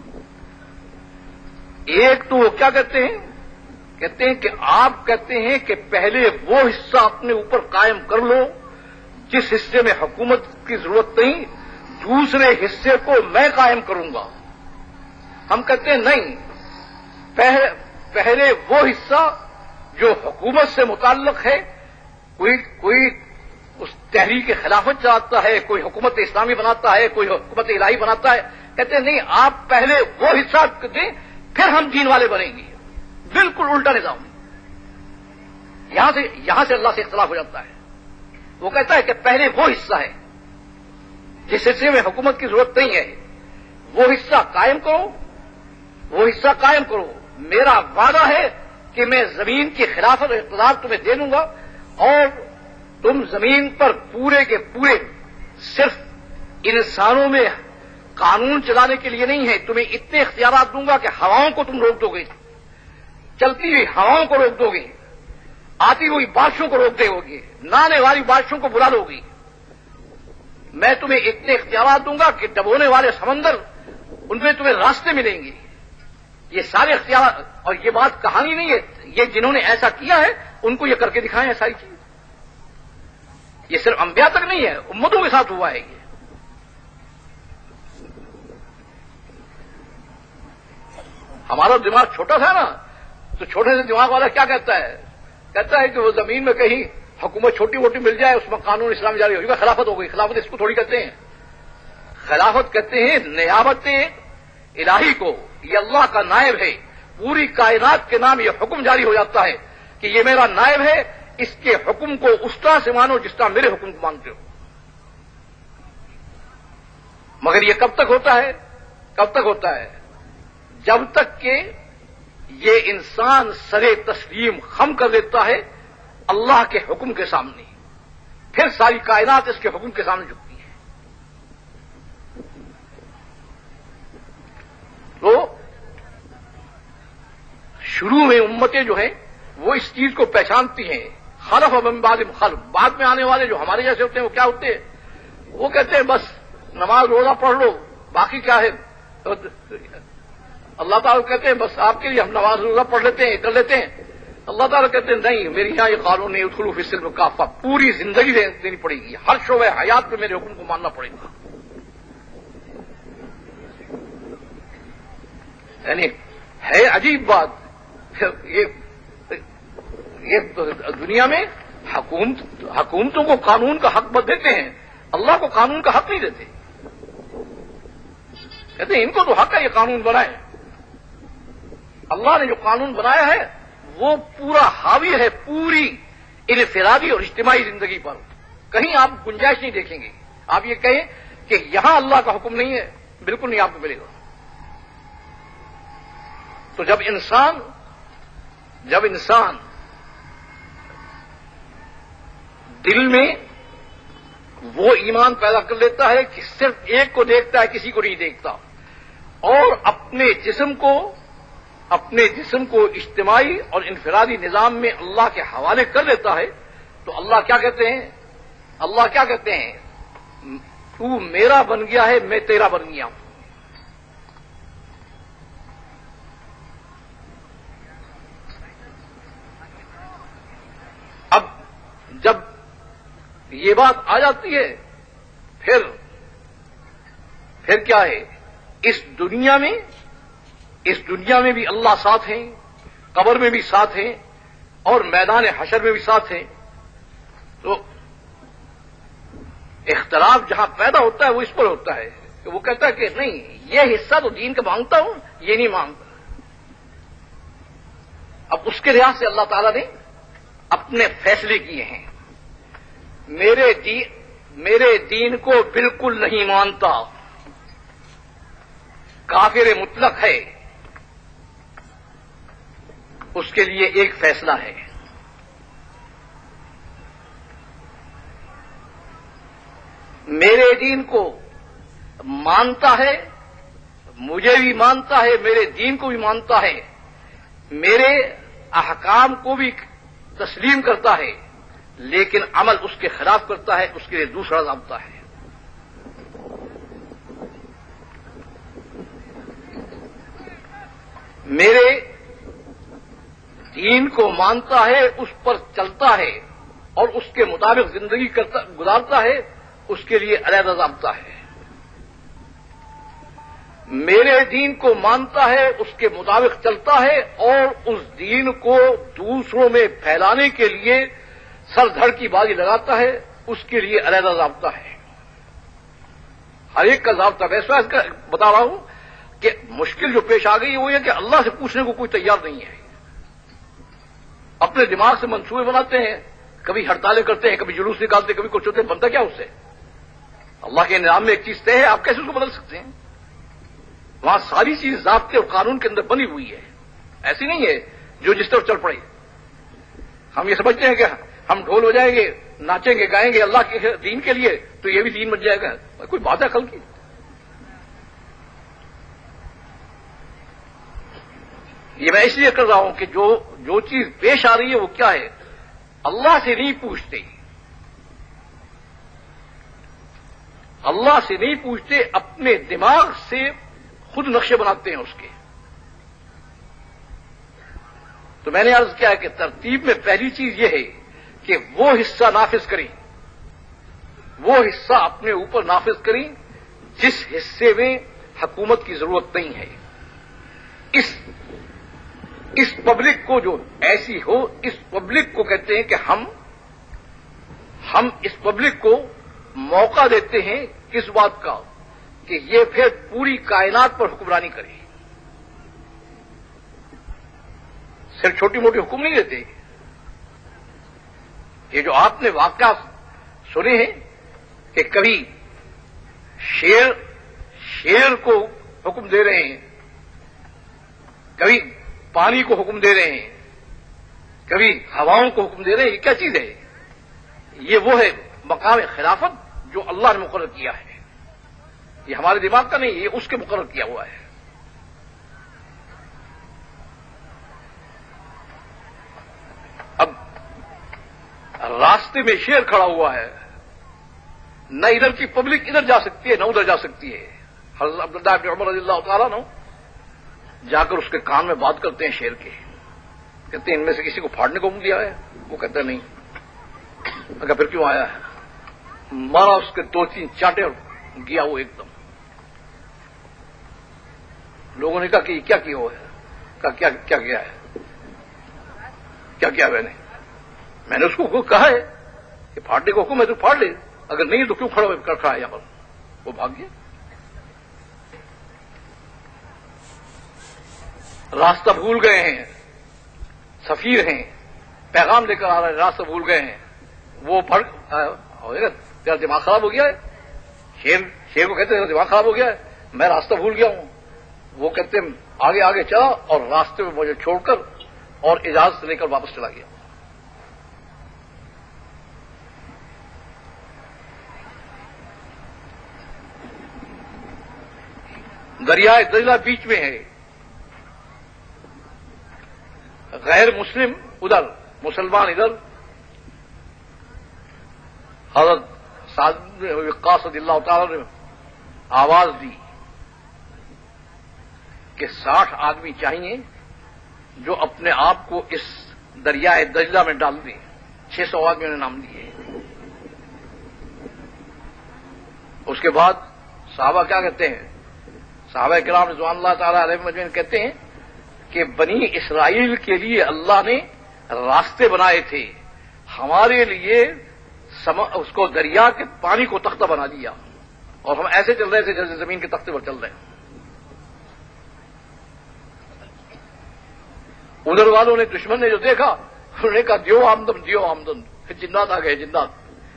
ایک تو وہ کیا کہتے ہیں کہتے ہیں کہ آپ کہتے ہیں کہ پہلے وہ حصہ اپنے اوپر قائم کر لو جس حصے میں حکومت کی ضرورت نہیں، دوسرے حصے کو میں قائم کروں گا. ہم کہتے ہیں نہیں، پہلے, پہلے وہ حصہ جو حکومت سے متعلق ہے، کوئی کوئی اس تحریک خلافت چلاتا ہے، کوئی حکومت اسلامی بناتا ہے، کوئی حکومت الہی بناتا ہے، کہتے ہیں نہیں، آپ پہلے وہ حصہ دیں پھر ہم دین والے بنیں گے. بالکل الٹا نظام. یہاں سے یہاں سے اللہ سے اختلاف ہو جاتا ہے. وہ کہتا ہے کہ پہلے وہ حصہ ہے جس حصے میں حکومت کی ضرورت نہیں ہے، وہ حصہ قائم کرو، وہ حصہ قائم کرو. میرا وعدہ ہے کہ میں زمین کی خلافت اور اقتدار تمہیں دے دوں گا، اور تم زمین پر پورے کے پورے صرف انسانوں میں قانون چلانے کے لیے نہیں ہے، تمہیں اتنے اختیارات دوں گا کہ ہواؤں کو تم روک دو گے، چلتی ہوئی ہواؤں کو روک دو گے، آتی ہوئی بارشوں کو روک دے ہوگی، نہ آنے والی بارشوں کو بلا دو گی. میں تمہیں اتنے اختیارات دوں گا کہ ڈبونے والے سمندر ان میں تمہیں راستے ملیں گے. یہ سارے اختیارات، اور یہ بات کہانی نہیں ہے، یہ جنہوں نے ایسا کیا ہے ان کو یہ کر کے دکھائیں. ساری چیز یہ صرف انبیاء تک نہیں ہے، امتوں کے ساتھ ہوا ہے. یہ ہمارا دماغ چھوٹا تھا نا، تو چھوٹے سے دماغ والا کیا کہتا ہے؟ کہتا ہے کہ وہ زمین میں کہیں حکومت چھوٹی موٹی مل جائے، اس میں قانون اسلام جاری ہو گا، خلافت ہو گئی. خلافت اس کو تھوڑی کہتے ہیں. خلافت کہتے ہیں نیابت الہی کو. یہ اللہ کا نائب ہے، پوری کائنات کے نام یہ حکم جاری ہو جاتا ہے کہ یہ میرا نائب ہے، اس کے حکم کو اس طرح سے مانو جس طرح میرے حکم کو مانتے ہو. مگر یہ کب تک ہوتا ہے؟ کب تک ہوتا ہے؟ جب تک کہ یہ انسان سرے تسلیم خم کر دیتا ہے اللہ کے حکم کے سامنے، پھر ساری کائنات اس کے حکم کے سامنے جھکتی ہے. تو شروع میں امتیں جو ہیں وہ اس چیز کو پہچانتی ہیں. خلف من بعد خلف، بعد میں آنے والے جو ہمارے جیسے ہوتے ہیں وہ کیا ہوتے ہیں؟ وہ کہتے ہیں بس نماز روزہ پڑھ لو، باقی کیا ہے. اللہ تعالیٰ کہتے ہیں بس آپ کے لیے ہم نماز روزہ پڑھ لیتے ہیں، کر لیتے ہیں. اللہ تعالیٰ کہتے ہیں نہیں، میری یہاں یہ قانون ہے ادخلوا فی السلم کافہ، پوری زندگی دینی پڑے گی، ہر شعبہ حیات پہ میرے حکم کو ماننا پڑے گا. یعنی ہے عجیب بات. یہ یہ دنیا میں حکومت حکومتوں کو قانون کا حق بت دیتے ہیں، اللہ کو قانون کا حق نہیں دیتے. کہتے ہیں ان کو تو حق ہے یہ قانون بنائے. اللہ نے جو قانون بنایا ہے وہ پورا حاوی ہے پوری انفرادی اور اجتماعی زندگی پر. کہیں آپ گنجائش نہیں دیکھیں گے. آپ یہ کہیں کہ یہاں اللہ کا حکم نہیں ہے، بالکل نہیں آپ کو ملے گا. تو جب انسان جب انسان دل میں وہ ایمان پیدا کر لیتا ہے کہ صرف ایک کو دیکھتا ہے، کسی کو نہیں دیکھتا، اور اپنے جسم کو اپنے جسم کو اجتماعی اور انفرادی نظام میں اللہ کے حوالے کر دیتا ہے، تو اللہ کیا کہتے ہیں؟ اللہ کیا کہتے ہیں؟ تو میرا بن گیا ہے، میں تیرا بن گیا ہوں. اب جب یہ بات آ جاتی ہے پھر پھر کیا ہے؟ اس دنیا میں اس دنیا میں بھی اللہ ساتھ ہیں، قبر میں بھی ساتھ ہیں، اور میدان حشر میں بھی ساتھ ہیں. تو اختلاف جہاں پیدا ہوتا ہے وہ اس پر ہوتا ہے کہ وہ کہتا ہے کہ نہیں، یہ حصہ تو دین کا مانگتا ہوں، یہ نہیں مانگتا. اب اس کے لحاظ سے اللہ تعالیٰ نے اپنے فیصلے کیے ہیں. میرے دین میرے دین کو بالکل نہیں مانتا، کافر مطلق ہے، اس کے لیے ایک فیصلہ ہے. میرے دین کو مانتا ہے، مجھے بھی مانتا ہے، میرے دین کو بھی مانتا ہے، میرے احکام کو بھی تسلیم کرتا ہے، لیکن عمل اس کے خلاف کرتا ہے، اس کے لیے دوسرا ضابطہ ہے. میرے دین کو مانتا ہے، اس پر چلتا ہے اور اس کے مطابق زندگی کرتا گزارتا ہے، اس کے لیے علیحدہ ضابطہ ہے. میرے دین کو مانتا ہے، اس کے مطابق چلتا ہے، اور اس دین کو دوسروں میں پھیلانے کے لیے سر دھڑ کی بازی لگاتا ہے، اس کے لیے علیحدہ ضابطہ ہے. ہر ایک کا ضابطہ. ویسے بتا رہا ہوں کہ مشکل جو پیش آ گئی وہ یہ کہ اللہ سے پوچھنے کو کوئی تیار نہیں ہے. اپنے دماغ سے منصوبے بناتے ہیں، کبھی ہڑتالیں کرتے ہیں، کبھی جلوس نکالتے ہیں، کبھی کچھ ہوتے ہیں. بنتا کیا اس سے؟ اللہ کے نظام میں ایک چیز طے ہے، آپ کیسے اس کو بدل سکتے ہیں؟ وہاں ساری چیز ضابطے اور قانون کے اندر بنی ہوئی ہے. ایسی نہیں ہے جو جس طرف چل پڑے. ہم یہ سمجھتے ہیں کہ ہم ڈھول ہو جائیں گے، ناچیں گے، گائیں گے اللہ کے دین کے لیے تو یہ بھی دین بن جائے گا. کوئی بات ہے کل کی؟ یہ میں اس لیے کر رہا ہوں کہ جو جو چیز پیش آ رہی ہے وہ کیا ہے؟ اللہ سے نہیں پوچھتے، اللہ سے نہیں پوچھتے، اپنے دماغ سے خود نقشے بناتے ہیں اس کے. تو میں نے عرض کیا ہے کہ ترتیب میں پہلی چیز یہ ہے کہ وہ حصہ نافذ کریں، وہ حصہ اپنے اوپر نافذ کریں جس حصے میں حکومت کی ضرورت نہیں ہے. اس اس پبلک کو جو ایسی ہو، اس پبلک کو کہتے ہیں کہ ہم ہم اس پبلک کو موقع دیتے ہیں کس بات کا؟ کہ یہ پھر پوری کائنات پر حکمرانی کرے. صرف چھوٹی موٹی حکم نہیں دیتے، یہ جو آپ نے واقعات سنے ہیں کہ کبھی شیر شیر کو حکم دے رہے ہیں، کبھی پانی کو حکم دے رہے ہیں، کبھی ہواؤں کو حکم دے رہے ہیں، یہ کیا چیز ہے؟ یہ وہ ہے مقام خلافت جو اللہ نے مقرر کیا ہے. یہ ہمارے دماغ کا نہیں، یہ اس کے مقرر کیا ہوا ہے. اب راستے میں شیر کھڑا ہوا ہے، نہ ادھر کی پبلک ادھر جا سکتی ہے نہ ادھر جا سکتی ہے. حضرت عبداللہ بن عمر رضی اللہ تعالیٰ عنہ جا کر اس کے کان میں بات کرتے ہیں شیر کے، کہتے ہیں ان میں سے کسی کو پھاڑنے کو حکم دیا ہے؟ وہ کہتا ہے نہیں. اگر پھر کیوں آیا ہے؟ مارا اس کے دو تین چاٹے اور گیا وہ ایک دم. لوگوں نے کہا کہ یہ کیا کیا ہوا ہے؟ کہا کیا کیا کیا ہے؟ کیا کیا میں نے میں نے اس کو کہا ہے کہ پھاڑنے کو حکم ہے تو پھاڑ لے، اگر نہیں تو کیوں کھڑا کر کھڑا ہے یہاں پر؟ وہ بھاگ گیا. راستہ بھول گئے ہیں، سفیر ہیں، پیغام لے کر آ رہے ہیں، راستہ بھول گئے ہیں. وہ پھڑ ہوئے گا تیرا دماغ خراب ہو گیا ہے. شیر شیر کو کہتے ہیں دماغ خراب ہو گیا ہے، میں راستہ بھول گیا ہوں. وہ کہتے ہیں آگے آگے چلا اور راستے میں مجھے چھوڑ کر اور اجازت لے کر واپس چلا گیا. دریائے دجلہ بیچ میں ہے، غیر مسلم ادھر، مسلمان ادھر. حضرت سعد بن وقاص رضی اللہ تعالی نے آواز دی کہ ساٹھ آدمی چاہیے جو اپنے آپ کو اس دریائے دجلہ میں ڈال دیں. چھ سو آدمیوں نے نام دیے. اس کے بعد صحابہ کیا کہتے ہیں؟ صحابہ کرام رضوان اللہ تعالی علیہم اجمعین کہتے ہیں کہ بنی اسرائیل کے لیے اللہ نے راستے بنائے تھے، ہمارے لیے اس کو دریا کے پانی کو تختہ بنا دیا اور ہم ایسے چل رہے تھے جیسے زمین کے تختے پر چل رہے ہیں. ادھر والوں نے، دشمن نے جو دیکھا انہوں نے کہا دیو آمدن دیو آمدن. پھر جنات آ گئے، جنات.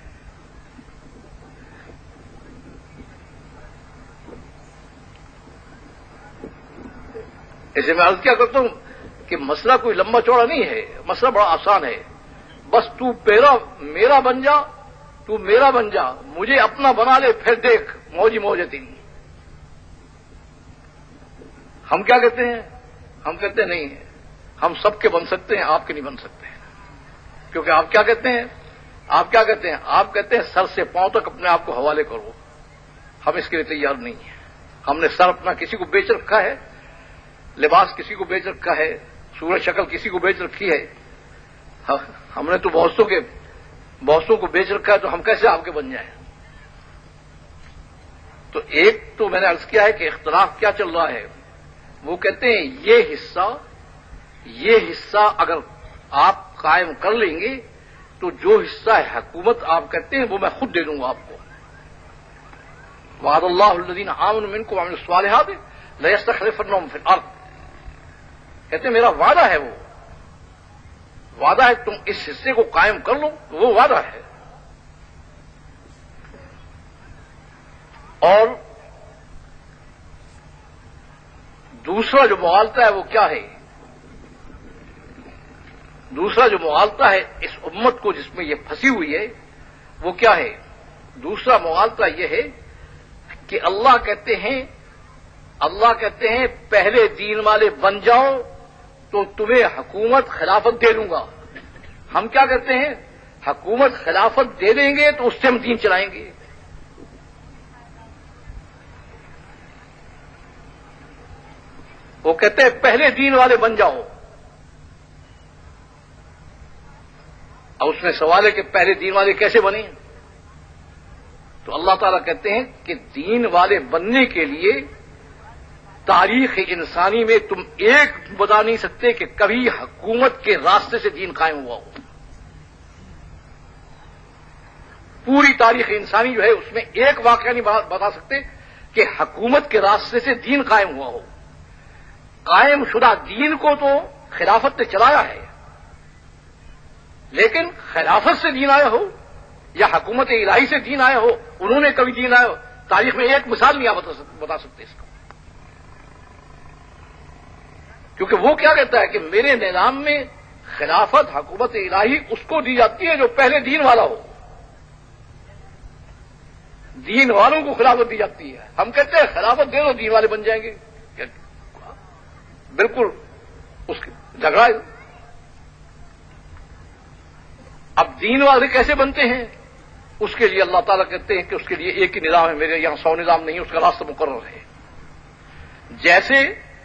اسے میں عرض کیا کرتا ہوں کہ مسئلہ کوئی لمبا چوڑا نہیں ہے، مسئلہ بڑا آسان ہے. بس تو پیرا میرا بن جا، تو میرا بن جا، مجھے اپنا بنا لے، پھر دیکھ موجی موجے تین. ہم کیا کہتے ہیں؟ ہم کہتے ہیں نہیں، ہم سب کے بن سکتے ہیں، آپ کے نہیں بن سکتے. کیونکہ آپ کیا کہتے ہیں؟ آپ کیا کہتے ہیں؟ آپ کہتے ہیں سر سے پاؤں تک اپنے آپ کو حوالے کرو. ہم اس کے لیے تیار نہیں ہیں. ہم نے سر اپنا کسی کو بیچ رکھا ہے، لباس کسی کو بیچ رکھا ہے، صورت شکل کسی کو بیچ رکھی ہے. ہم نے تو بہتوں کے بہتوں کو بیچ رکھا ہے، تو ہم کیسے آپ کے بن جائیں؟ تو ایک تو میں نے عرض کیا ہے کہ اختلاف کیا چل رہا ہے. وہ کہتے ہیں یہ حصہ یہ حصہ اگر آپ قائم کر لیں گے تو جو حصہ ہے حکومت آپ کہتے ہیں وہ میں خود دے دوں گا آپ کو. وعد اللہ الذین آمنوا منکم وعملوا الصالحات لیستخلفنہم فی الارض. کہتے ہیں میرا وعدہ ہے، وہ وعدہ ہے، تم اس حصے کو قائم کر لو، وہ وعدہ ہے. اور دوسرا جو مغالطہ ہے وہ کیا ہے؟ دوسرا جو مغالطہ ہے اس امت کو جس میں یہ پھنسی ہوئی ہے وہ کیا ہے؟ دوسرا مغالطہ یہ ہے کہ اللہ کہتے ہیں اللہ کہتے ہیں پہلے دین والے بن جاؤ تو تمہیں حکومت خلافت دے دوں گا. ہم کیا کہتے ہیں؟ حکومت خلافت دے دیں گے تو اس سے ہم دین چلائیں گے. وہ کہتے ہیں پہلے دین والے بن جاؤ. اب اس میں سوال ہے کہ پہلے دین والے کیسے بنے؟ تو اللہ تعالیٰ کہتے ہیں کہ دین والے بننے کے لیے تاریخ انسانی میں تم ایک بتا نہیں سکتے کہ کبھی حکومت کے راستے سے دین قائم ہوا ہو. پوری تاریخ انسانی جو ہے اس میں ایک واقعہ نہیں بتا سکتے کہ حکومت کے راستے سے دین قائم ہوا ہو. قائم شدہ دین کو تو خلافت نے چلایا ہے، لیکن خلافت سے دین آیا ہو یا حکومت الہی سے دین آیا ہو، انہوں نے کبھی دین آیا ہو، تاریخ میں ایک مثال نہیں آپ بتا سکتے اس کا. کیونکہ وہ کیا کہتا ہے کہ میرے نظام میں خلافت حکومت الہی اس کو دی جاتی ہے جو پہلے دین والا ہو، دین والوں کو خلافت دی جاتی ہے. ہم کہتے ہیں خلافت دے دو دین والے بن جائیں گے، بالکل اس جھگڑا ہے. اب دین والے کیسے بنتے ہیں؟ اس کے لیے اللہ تعالیٰ کہتے ہیں کہ اس کے لیے ایک ہی نظام ہے، میرے یہاں سو نظام نہیں، اس کا راستہ مقرر ہے. جیسے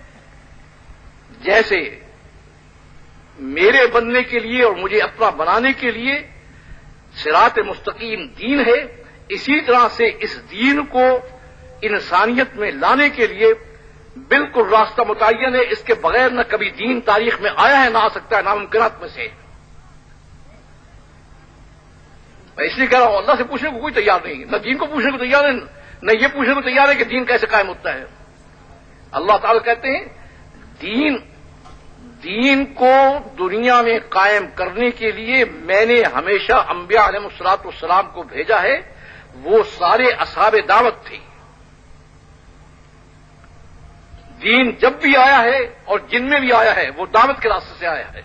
جیسے میرے بننے کے لیے اور مجھے اپنا بنانے کے لیے صراط مستقیم دین ہے، اسی طرح سے اس دین کو انسانیت میں لانے کے لیے بالکل راستہ متعین ہے. اس کے بغیر نہ کبھی دین تاریخ میں آیا ہے، نہ آ سکتا ہے، ناممکنات میں سے. میں اس لیے کہہ رہا ہوں اللہ سے پوچھنے کو کوئی تیار نہیں، نہ دین کو پوچھنے کو تیار ہے، نہ یہ پوچھنے کو تیار ہے کہ دین کیسے قائم ہوتا ہے. اللہ تعالی کہتے ہیں دین دین کو دنیا میں قائم کرنے کے لیے میں نے ہمیشہ انبیاء علیہ الصلوۃ والسلام کو بھیجا ہے. وہ سارے اصحاب دعوت تھے. دین جب بھی آیا ہے اور جن میں بھی آیا ہے وہ دعوت کے راستے سے آیا ہے.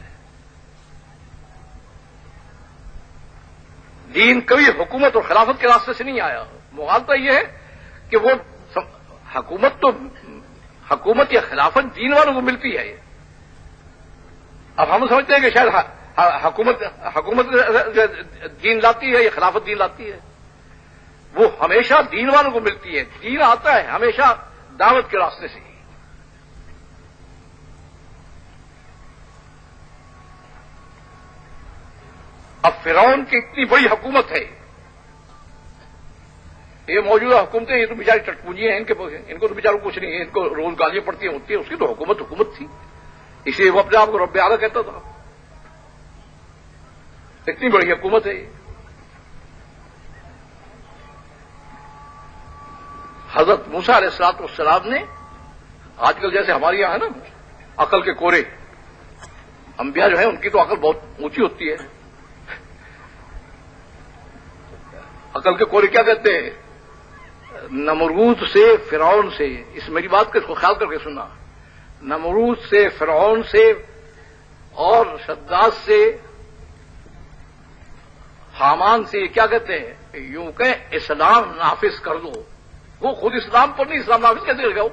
دین کبھی حکومت اور خلافت کے راستے سے نہیں آیا. مغالطہ یہ ہے کہ وہ حکومت تو حکومت یا خلافت دین والوں کو ملتی ہے. اب ہم سمجھتے ہیں کہ شاید حکومت حکومت دین لاتی ہے یا خلافت دین لاتی ہے. وہ ہمیشہ دین والوں کو ملتی ہے. دین آتا ہے ہمیشہ دعوت کے راستے سے. اب فرعون کی اتنی بڑی حکومت ہے، یہ موجودہ حکومتیں یہ تو بیچاری چٹپونجی ہیں، ان کے ان کو تو بیچاروں کچھ نہیں ہے، ان کو روز گالیاں پڑتی ہیں ہوتی ہیں. اس کی تو حکومت حکومت تھی، اس لیے وہ اپنے آپ کو رب اعلیٰ کہتا تھا. اتنی بڑی حکومت ہے. حضرت موسیٰ علیہ الصلوۃ والسلام نے آج کل جیسے ہمارے یہاں ہے نا عقل کے کورے، انبیاء جو ہیں ان کی تو عقل بہت اونچی ہوتی ہے. عقل کے کورے کیا کہتے ہیں؟ نمرود سے فرعون سے، اس میری بات کو خیال کر کے سننا، نمرود سے فرعون سے اور شداد سے حامان سے کیا کہتے ہیں؟ یوں کہ اسلام نافذ کر دو. وہ خود اسلام پر نہیں، اسلام نافذ کیسے کر گیا؟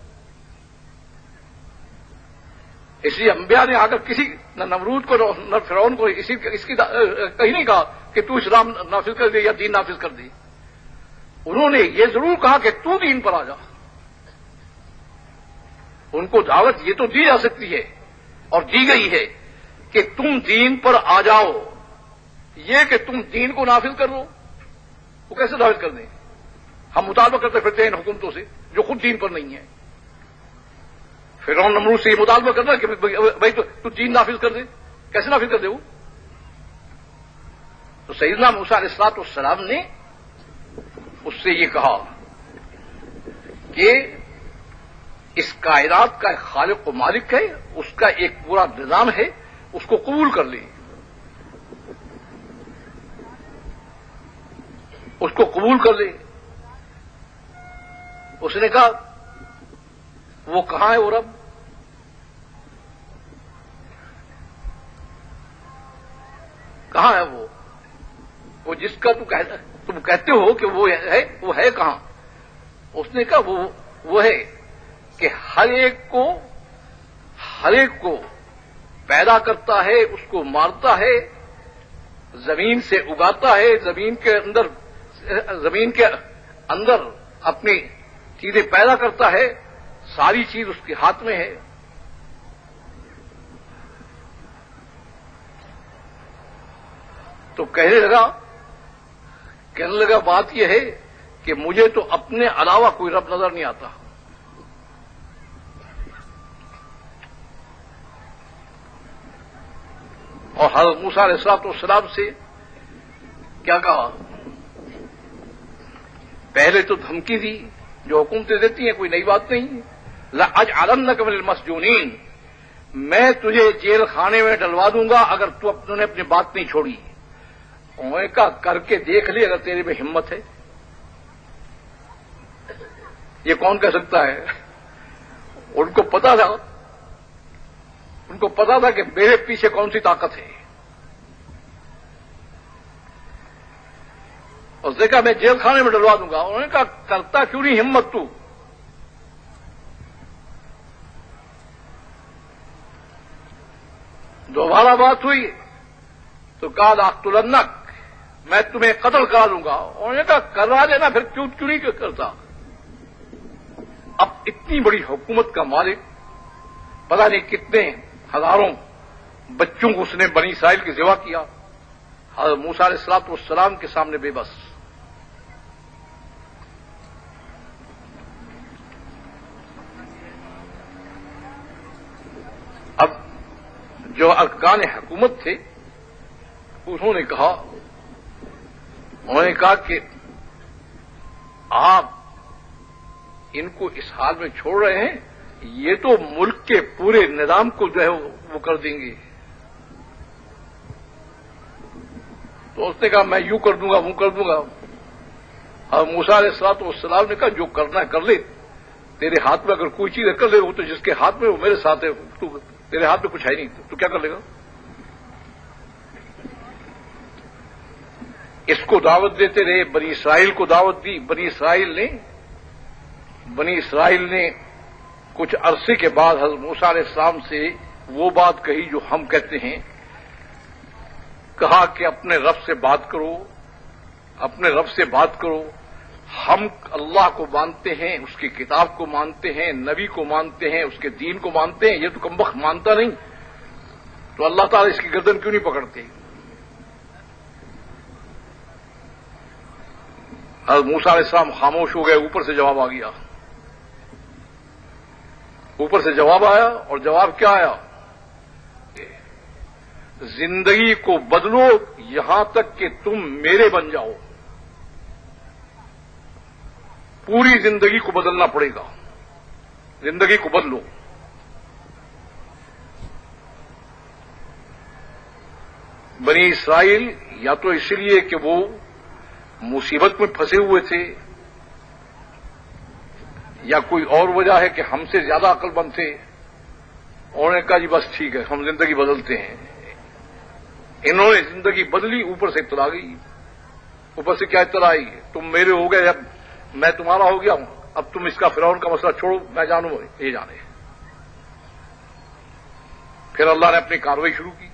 اس لیے انبیاء نے اگر کسی نہ نمرود کو نہ فرعون کو اسی اس کی کہیں نہیں کہا کہ تو اسلام نافذ کر دے یا دین نافذ کر دے. انہوں نے یہ ضرور کہا کہ تو دین پر آ جا. ان کو دعوت یہ تو دی جا سکتی ہے اور دی گئی ہے کہ تم دین پر آ جاؤ. یہ کہ تم دین کو نافذ کر دو، وہ کیسے نافذ کر دیں؟ ہم مطالبہ کرتے پھرتے ہیں ان حکومتوں سے جو خود دین پر نہیں ہے. فرعون نمرود سے یہ مطالبہ کرنا کہ بھائی تو دین نافذ کر دے، کیسے نافذ کر دے وہ؟ تو سیدنا موسیٰ علیہ الصلوۃ والسلام نے اس سے یہ کہا کہ اس کائنات کا ایک خالق و مالک ہے، اس کا ایک پورا نظام ہے، اس کو قبول کر لے. اس کو قبول کر لے. اس نے کہا وہ کہاں ہے وہ رب؟ کہاں ہے وہ وہ جس کا تو کہتا تم کہتے ہو کہ وہ ہے، وہ ہے کہاں؟ اس نے کہا وہ وہ ہے کہ ہر ایک کو ہر ایک کو پیدا کرتا ہے، اس کو مارتا ہے، زمین سے اگاتا ہے، زمین کے اندر زمین کے اندر اپنی چیزیں پیدا کرتا ہے، ساری چیز اس کے ہاتھ میں ہے. تو کہنے لگا کہنے لگا بات یہ ہے کہ مجھے تو اپنے علاوہ کوئی رب نظر نہیں آتا. اور حضرت موسیٰ علیہ الصلوۃ والسلام سے کیا کہا؟ پہلے تو دھمکی دی جو حکومتیں دیتی ہیں، کوئی نئی بات نہیں. لَأَجْعَلَنَّكَ مِنَ الْمَسْجُونِينَ، میں تجھے جیل خانے میں ڈلوا دوں گا اگر تو اپنے نے اپنی بات نہیں چھوڑی. انہوں نے کہا کر کے دیکھ لی اگر تیرے میں ہمت ہے. یہ کون کہہ سکتا ہے؟ ان کو پتا تھا ان کو پتا تھا کہ میرے پیچھے کون سی طاقت ہے. اس نے کہا میں جیل خانے میں ڈلوا دوں گا. انہوں نے کہا کرتا کیوں نہیں ہمت تو؟ دوبارہ بات ہوئی تو کہا لاقتلنک، میں تمہیں قتل کرا دوں گا. انہوں نے کہا کرا دینا پھر کیوں کیوں نہیں کرتا. اب اتنی بڑی حکومت کا مالک پتہ نہیں کتنے ہزاروں بچوں کو اس نے بنی اسرائیل کی ذبح کیا. حضرت موسیٰ علیہ الصلوۃ والسلام کے سامنے بے بس. اب جو ارکان حکومت تھے انہوں نے کہا انہوں نے کہا کہ آپ ان کو اس حال میں چھوڑ رہے ہیں، یہ تو ملک کے پورے نظام کو جو ہے وہ کر دیں گے. تو اس نے کہا میں یوں کر دوں گا وہ کر دوں گا. اور موسیٰ علیہ الصلوۃ والسلام نے کہا جو کرنا ہے کر لے، تیرے ہاتھ میں اگر کوئی چیز ہے کر لے. وہ تو جس کے ہاتھ میں وہ میرے ساتھ ہے، تو تیرے ہاتھ میں کچھ ہے نہیں تو کیا کر لے گا. اس کو دعوت دیتے رہے، بنی اسرائیل کو دعوت دی. بنی اسرائیل نے بنی اسرائیل نے کچھ عرصے کے بعد حضرت موسیٰ علیہ السلام سے وہ بات کہی جو ہم کہتے ہیں. کہا کہ اپنے رب سے بات کرو، اپنے رب سے بات کرو. ہم اللہ کو مانتے ہیں، اس کی کتاب کو مانتے ہیں، نبی کو مانتے ہیں، اس کے دین کو مانتے ہیں. یہ تو کمبخت مانتا نہیں، تو اللہ تعالیٰ اس کی گردن کیوں نہیں پکڑتے. حضرت موسیٰ علیہ السلام خاموش ہو گئے. اوپر سے جواب آ گیا، اوپر سے جواب آیا. اور جواب کیا آیا؟ زندگی کو بدلو یہاں تک کہ تم میرے بن جاؤ. پوری زندگی کو بدلنا پڑے گا. زندگی کو بدلو. بنی اسرائیل یا تو اس لیے کہ وہ مصیبت میں پھنسے ہوئے تھے یا کوئی اور وجہ ہے کہ ہم سے زیادہ عقل مند تھے. انہوں نے کہا جی بس ٹھیک ہے ہم زندگی بدلتے ہیں. انہوں نے زندگی بدلی. اوپر سے اطلاع گئی. اوپر سے کیا اطلاع آئی؟ تم میرے ہو گئے، اب میں تمہارا ہو گیا ہوں. اب تم اس کا فرعون کا مسئلہ چھوڑو، میں جانوں یہ جانے. پھر اللہ نے اپنی کارروائی شروع کی.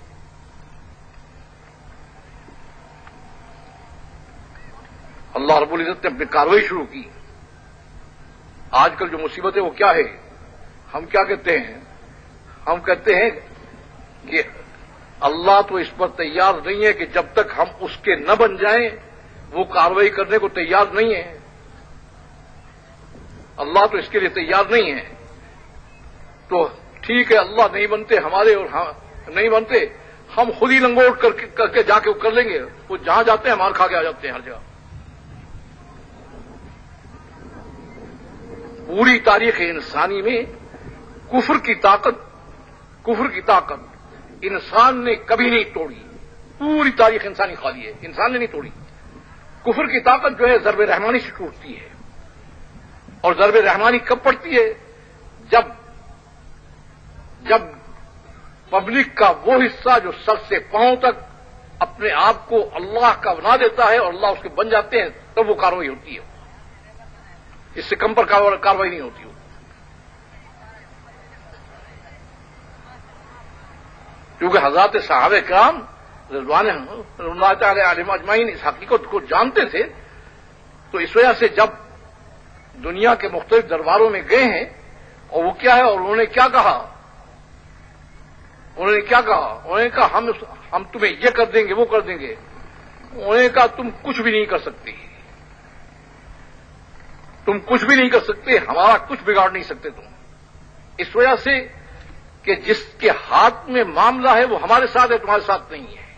اللہ رب العزت نے اپنی کارروائی شروع کی. آج کل جو مصیبت ہے وہ کیا ہے؟ ہم کیا کہتے ہیں؟ ہم کہتے ہیں کہ اللہ تو اس پر تیار نہیں ہے کہ جب تک ہم اس کے نہ بن جائیں وہ کارروائی کرنے کو تیار نہیں ہے. اللہ تو اس کے لیے تیار نہیں ہے. تو ٹھیک ہے اللہ نہیں بنتے ہمارے اور ہاں نہیں بنتے، ہم خود ہی لنگوٹ کر کے, کر کے جا کے کر لیں گے. وہ جہاں جاتے ہیں مار کھا کے آ جاتے ہیں ہر جگہ. پوری تاریخ انسانی میں کفر کی طاقت کفر کی طاقت انسان نے کبھی نہیں توڑی. پوری تاریخ انسانی خالی ہے، انسان نے نہیں توڑی. کفر کی طاقت جو ہے ضرب رحمانی سے ٹوٹتی ہے. اور ضرب رحمانی کب پڑتی ہے؟ جب جب پبلک کا وہ حصہ جو سر سے پاؤں تک اپنے آپ کو اللہ کا بنا دیتا ہے اور اللہ اس کے بن جاتے ہیں تب وہ کارروائی ہوتی ہے. اس سے کم پر کارروائی نہیں ہوتی. کیونکہ حضرات صحابہ کرام رضوان اللہ تعالی علیہم اجمعین اس حقیقت کو جانتے تھے. تو اس وجہ سے جب دنیا کے مختلف درباروں میں گئے ہیں اور وہ کیا ہے اور انہوں نے کیا کہا انہوں نے کیا کہا انہوں نے کہا ہم ہم تمہیں یہ کر دیں گے وہ کر دیں گے. انہوں نے کہا تم کچھ بھی نہیں کر سکتے، تم کچھ بھی نہیں کر سکتے، ہمارا کچھ بگاڑ نہیں سکتے تم. اس وجہ سے کہ جس کے ہاتھ میں معاملہ ہے وہ ہمارے ساتھ ہے، تمہارے ساتھ نہیں ہے.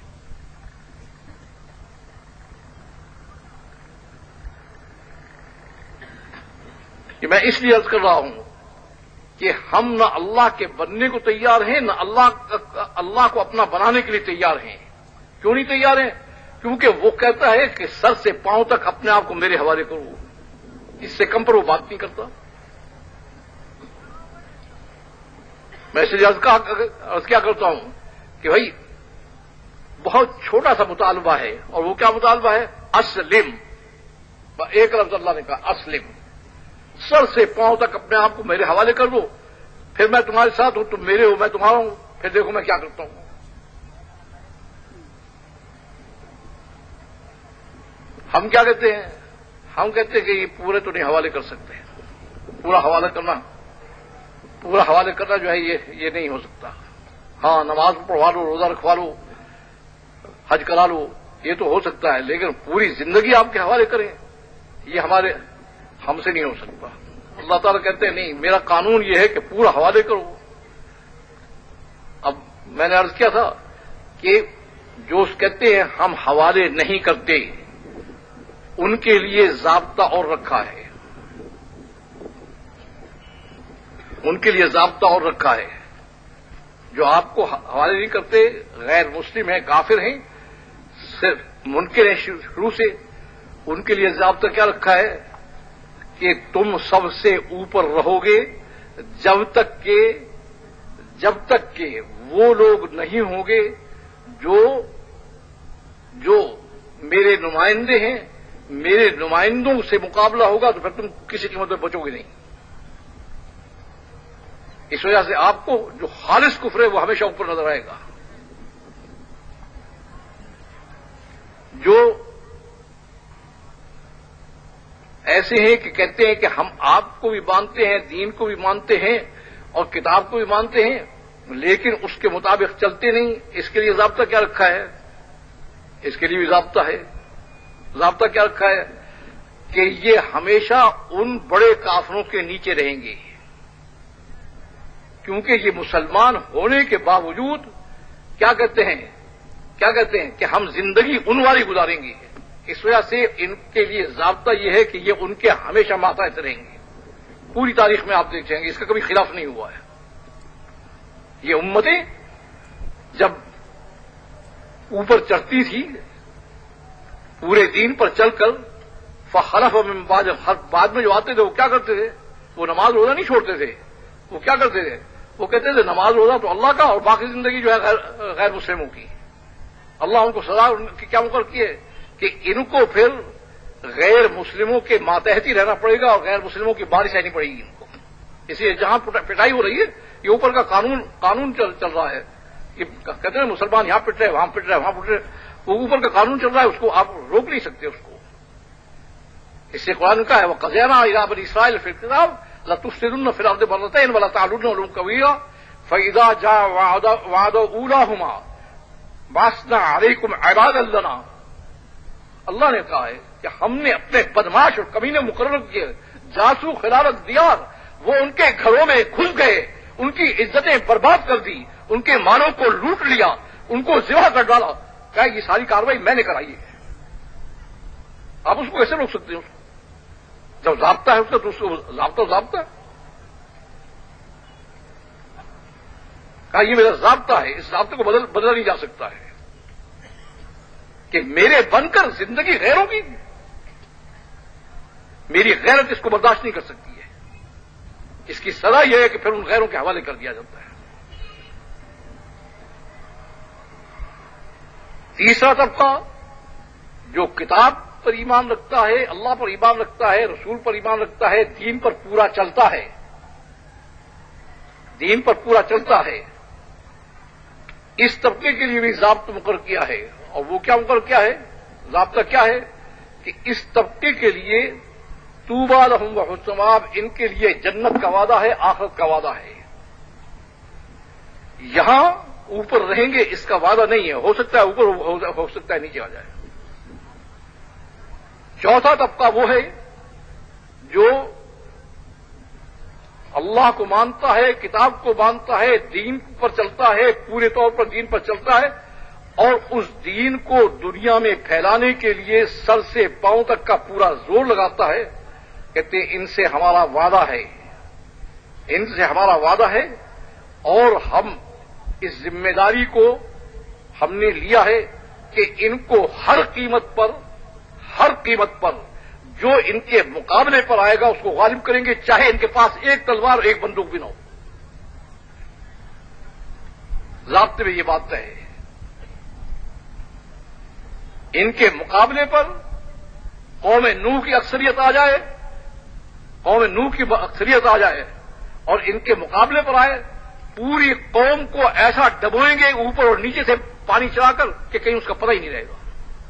کہ میں اس لیے عرض کر رہا ہوں کہ ہم نہ اللہ کے بننے کو تیار ہیں نہ اللہ اللہ کو اپنا بنانے کے لیے تیار ہیں. کیوں نہیں تیار ہیں؟ کیونکہ وہ کہتا ہے کہ سر سے پاؤں تک اپنے آپ کو میرے حوالے کرو. اس سے کم پر وہ بات نہیں کرتا. میں اس لیے عرض کیا کرتا ہوں کہ بھائی بہت چھوٹا سا مطالبہ ہے، اور وہ کیا مطالبہ ہے؟ اسلم. ایک لفظ اللہ نے کہا اسلم. سر سے پاؤں تک اپنے آپ کو میرے حوالے کر دو، پھر میں تمہارے ساتھ ہوں، تم میرے ہو میں تمہارا ہوں، پھر دیکھو میں کیا کرتا ہوں. ہم کیا کہتے ہیں؟ ہم کہتے ہیں کہ یہ پورے تو نہیں حوالے کر سکتے. پورا حوالہ کرنا پورا حوالے کرنا جو ہے یہ یہ نہیں ہو سکتا. ہاں نماز پڑھوا لو، روزہ رکھوا لو، حج کرا لو، یہ تو ہو سکتا ہے، لیکن پوری زندگی آپ کے حوالے کریں یہ ہمارے ہم سے نہیں ہو سکتا. اللہ تعالیٰ کہتے ہیں نہیں، میرا قانون یہ ہے کہ پورا حوالے کرو. اب میں نے عرض کیا تھا کہ جو کہتے ہیں ہم حوالے نہیں کرتے ان کے لیے ضابطہ اور رکھا ہے. ان کے لیے ضابطہ اور رکھا ہے. جو آپ کو حوالے نہیں کرتے غیر مسلم ہیں، کافر ہیں، صرف منکر ہیں شروع سے، ان کے لیے ضابطہ کیا رکھا ہے کہ تم سب سے اوپر رہو گے جب تک کہ جب تک کہ وہ لوگ نہیں ہوں گے جو جو میرے نمائندے ہیں. میرے نمائندوں سے مقابلہ ہوگا تو پھر تم کسی قیمت پہ بچو گے نہیں. اس وجہ سے آپ کو جو خالص کفر ہے وہ ہمیشہ اوپر نظر آئے گا. جو ایسے ہیں کہ کہتے ہیں کہ ہم آپ کو بھی مانتے ہیں، دین کو بھی مانتے ہیں اور کتاب کو بھی مانتے ہیں، لیکن اس کے مطابق چلتے نہیں، اس کے لیے ضابطہ کیا رکھا ہے؟ اس کے لیے بھی ضابطہ ہے. ضابطہ کیا رکھا ہے کہ یہ ہمیشہ ان بڑے کافروں کے نیچے رہیں گے، کیونکہ یہ مسلمان ہونے کے باوجود کیا کہتے ہیں کیا کہتے ہیں کہ ہم زندگی ان والی گزاریں گے. اس وجہ سے ان کے لیے ضابطہ یہ ہے کہ یہ ان کے ہمیشہ ماتحت رہیں گے. پوری تاریخ میں آپ دیکھیں گے اس کا کبھی خلاف نہیں ہوا ہے. یہ امتیں جب اوپر چڑھتی تھی پورے دین پر چل کر، فخلف من بعد بعد میں جو آتے تھے وہ کیا کرتے تھے؟ وہ نماز روزہ نہیں چھوڑتے تھے. وہ کیا کرتے تھے؟ وہ کہتے تھے نماز روزہ تو اللہ کا اور باقی زندگی جو ہے غیر, غیر مسلموں کی. اللہ ان کو سزا کی کیا مقرر کی ہے کہ ان کو پھر غیر مسلموں کے ماتحت ہی رہنا پڑے گا اور غیر مسلموں کی بارش آنی پڑے گی ان کو. اس لیے جہاں پٹائی ہو رہی ہے یہ اوپر کا قانون قانون چل, چل رہا ہے. یہ کہتے ہیں مسلمان یہاں پٹ رہے وہاں پٹ رہے وہاں پٹ رہے، وہ اوپر کا قانون چل رہا ہے، اس کو آپ روک نہیں سکتے اس کو. اس سے قرآن کا ہے وہ قزینا الی بنی اسرائیل فی الکتاب لتفسدن فی الارض مرتين ولا تعلن علوا كبيرا فاذا جاء وعد وعد اولاهما بعثنا عليكم عبادا لنا. اللہ نے کہا ہے کہ ہم نے اپنے بدماش اور کمینے مقرر کیے جاسو خلالت دیار، وہ ان کے گھروں میں گھس گئے، ان کی عزتیں برباد کر دی، ان کے مالوں کو لوٹ لیا، ان کو ذبح کر ڈالا. کہا یہ ساری کاروائی میں نے کرائی ہے. آپ اس کو کیسے روک سکتے ہیں؟ جب ضابطہ ہے اس کا تو اس کو ضابطہ ضابطہ ہے. کہا یہ میرا ضابطہ ہے، اس ضابطے کو بدل بدلا نہیں جا سکتا ہے کہ میرے بن کر زندگی غیروں کی، میری غیرت اس کو برداشت نہیں کر سکتی ہے. اس کی سزا یہ ہے کہ پھر ان غیروں کے حوالے کر دیا جاتا ہے. تیسرا طبقہ جو کتاب پر ایمان رکھتا ہے، اللہ پر ایمان رکھتا ہے، رسول پر ایمان رکھتا ہے، دین پر پورا چلتا ہے، دین پر پورا چلتا ہے، اس طبقے کے لیے بھی ضابطہ مقرر کیا ہے. اور وہ کیا مقرر کیا ہے؟ ضابطہ کیا ہے کہ اس طبقے کے لیے طوبی لہم وحسن مآب، ان کے لیے جنت کا وعدہ ہے، آخرت کا وعدہ ہے. یہاں اوپر رہیں گے اس کا وعدہ نہیں ہے، ہو سکتا ہے اوپر، ہو سکتا ہے نیچے آ جائے. چوتھا طبقہ وہ ہے جو اللہ کو مانتا ہے، کتاب کو مانتا ہے، دین پر چلتا ہے، پورے طور پر دین پر چلتا ہے، اور اس دین کو دنیا میں پھیلانے کے لیے سر سے پاؤں تک کا پورا زور لگاتا ہے. کہتے ہیں ان سے ہمارا وعدہ ہے، ان سے ہمارا وعدہ ہے اور ہم اس ذمہ داری کو ہم نے لیا ہے کہ ان کو ہر قیمت پر ہر قیمت پر جو ان کے مقابلے پر آئے گا اس کو غالب کریں گے، چاہے ان کے پاس ایک تلوار اور ایک بندوق بھی نہ ہو۔ ضابطے میں یہ بات ہے، ان کے مقابلے پر قوم نوح کی اکثریت آ جائے قوم نوح کی اکثریت آ جائے اور ان کے مقابلے پر آئے، پوری قوم کو ایسا ڈبوئیں گے اوپر اور نیچے سے پانی چلا کر کہ کہیں اس کا پتہ ہی نہیں رہے گا۔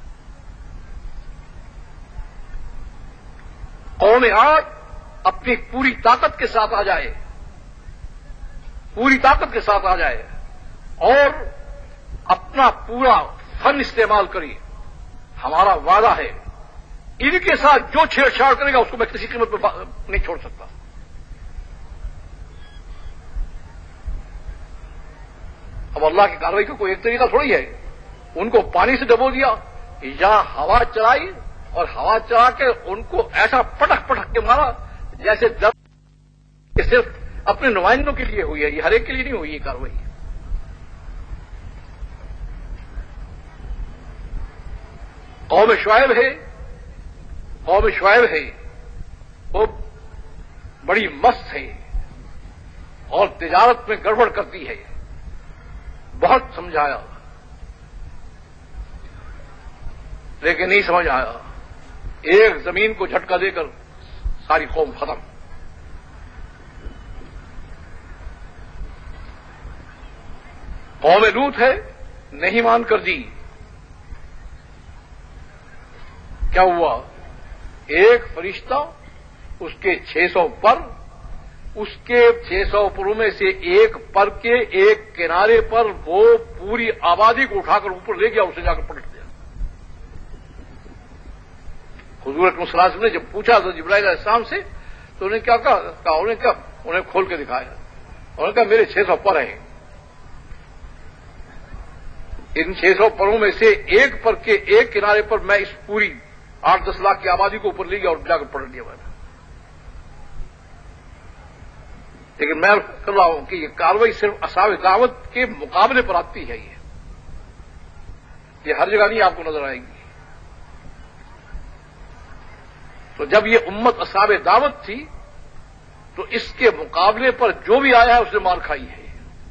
قوم عاد اپنی پوری طاقت کے ساتھ آ جائے پوری طاقت کے ساتھ آ جائے اور اپنا پورا فن استعمال کری، ہمارا وعدہ ہے ان کے ساتھ جو چھیڑ چھاڑ کرے گا اس کو میں کسی قیمت پہ نہیں چھوڑ سکتا۔ اب اللہ کی کارروائی کا کوئی ایک طریقہ تھوڑی ہے، ان کو پانی سے ڈبو دیا یا ہوا چلائی اور ہوا چلا کے ان کو ایسا پٹک پٹک کے مارا جیسے درد صرف اپنے نمائندوں کے لیے ہوئی ہے، یہ ہر ایک کے لیے نہیں ہوئی یہ کارروائی۔ قوم شعیب ہے قوم شعیب ہے وہ بڑی مست ہے اور تجارت میں گڑبڑ کرتی ہے، بہت سمجھایا لیکن نہیں سمجھ آیا، ایک زمین کو جھٹکا دے کر ساری قوم ختم۔ قوم لوط ہے، نہیں مان کر دی، کیا ہوا؟ ایک فرشتہ اس کے چھ سو پر اس کے چھ سو پروں میں سے ایک پر کے ایک کنارے پر وہ پوری آبادی کو اٹھا کر اوپر لے گیا، اسے جا کر پلٹ دیا۔ حضور اکرم صلی اللہ علیہ وسلم نے جب پوچھا تو جبرائیل علیہ السلام سے تو انہیں کیا کہا کہا انہیں کیا انہیں کھول کے دکھایا، انہوں نے کہا میرے چھ سو پر ہیں، ان چھ سو پروں میں سے ایک پر کے ایک کنارے پر میں اس پوری آٹھ دس لاکھ کی آبادی کو اوپر لے گیا اور جا کر پلٹ دیا میں نے۔ لیکن میں کر رہا ہوں کہ یہ کارروائی صرف اصحاب دعوت کے مقابلے پر آتی ہے، یہ یہ ہر جگہ نہیں آپ کو نظر آئے گی۔ تو جب یہ امت اصحاب دعوت تھی تو اس کے مقابلے پر جو بھی آیا ہے اس نے مار کھائی ہے۔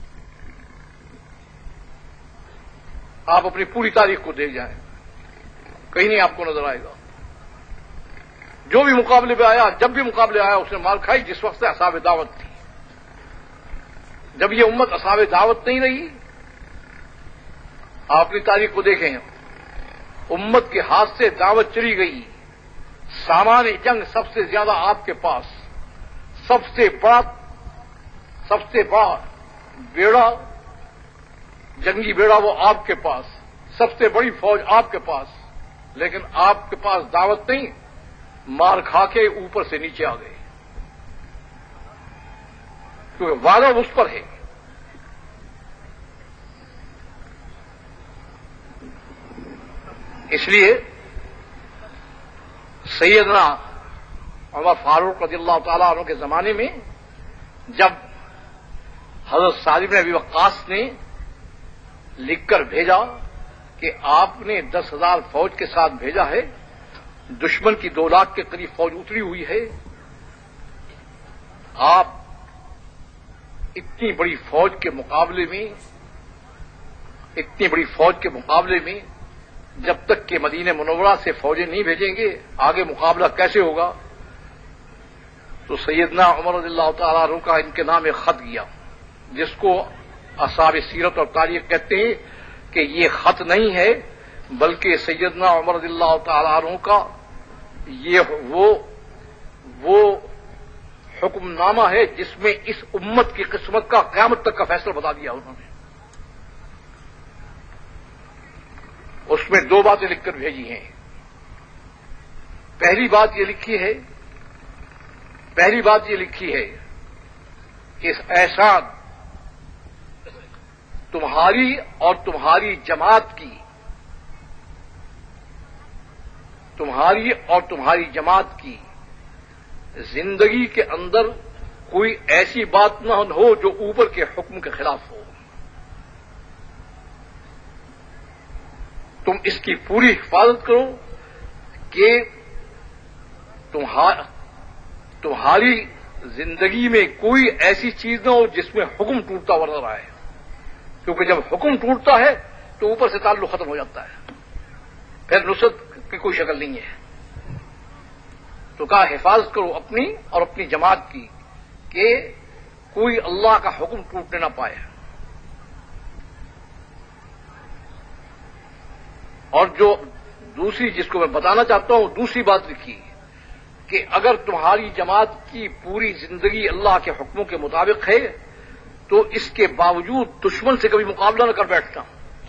آپ اپنی پوری تاریخ کو دیکھ جائیں، کہیں نہیں آپ کو نظر آئے گا، جو بھی مقابلے پہ آیا جب بھی مقابلے آیا اس نے مار کھائی، جس وقت سے اصحاب دعوت تھی۔ جب یہ امت اصحاب دعوت نہیں رہی، آپ اپنی تاریخ کو دیکھیں، امت کے ہاتھ سے دعوت چلی گئی، سامان جنگ سب سے زیادہ آپ کے پاس، سب سے بڑا سب سے بڑا بیڑا جنگی بیڑا وہ آپ کے پاس، سب سے بڑی فوج آپ کے پاس، لیکن آپ کے پاس دعوت نہیں، مار کھا کے اوپر سے نیچے آ گئے، کیونکہ وعدہ اس پر ہے۔ اس لیے سیدنا عمر فاروق رضی اللہ تعالیٰ عنہ کے زمانے میں جب حضرت سعد بن ابی وقاص نے لکھ کر بھیجا کہ آپ نے دس ہزار فوج کے ساتھ بھیجا ہے، دشمن کی دو لاکھ کے قریب فوج اتری ہوئی ہے، آپ اتنی بڑی فوج کے مقابلے میں اتنی بڑی فوج کے مقابلے میں جب تک کہ مدینہ منورہ سے فوجیں نہیں بھیجیں گے آگے مقابلہ کیسے ہوگا؟ تو سیدنا عمر رضی اللہ تعالیٰ عنہ کا ان کے نام ایک خط گیا، جس کو اصحاب سیرت اور تاریخ کہتے ہیں کہ یہ خط نہیں ہے بلکہ سیدنا عمر رضی اللہ تعالیٰ عنہ کا یہ وہ وہ حکم نامہ ہے جس میں اس امت کی قسمت کا قیامت تک کا فیصلہ بتا دیا انہوں نے۔ اس میں دو باتیں لکھ کر بھیجی ہیں۔ پہلی بات یہ لکھی ہے پہلی بات یہ لکھی ہے کہ اس احسان تمہاری اور تمہاری جماعت کی تمہاری اور تمہاری جماعت کی زندگی کے اندر کوئی ایسی بات نہ ہو جو اوپر کے حکم کے خلاف ہو. تم اس کی پوری حفاظت کرو کہ تمہاری زندگی میں کوئی ایسی چیز نہ ہو جس میں حکم ٹوٹتا ہوا نظر آئے، کیونکہ جب حکم ٹوٹتا ہے تو اوپر سے تعلق ختم ہو جاتا ہے، پھر نصرت کی کوئی شکل نہیں ہے. تو کہا حفاظت کرو اپنی اور اپنی جماعت کی کہ کوئی اللہ کا حکم ٹوٹنے نہ پائے. اور جو دوسری جس کو میں بتانا چاہتا ہوں دوسری بات لکھی کہ اگر تمہاری جماعت کی پوری زندگی اللہ کے حکموں کے مطابق ہے تو اس کے باوجود دشمن سے کبھی مقابلہ نہ کر بیٹھنا.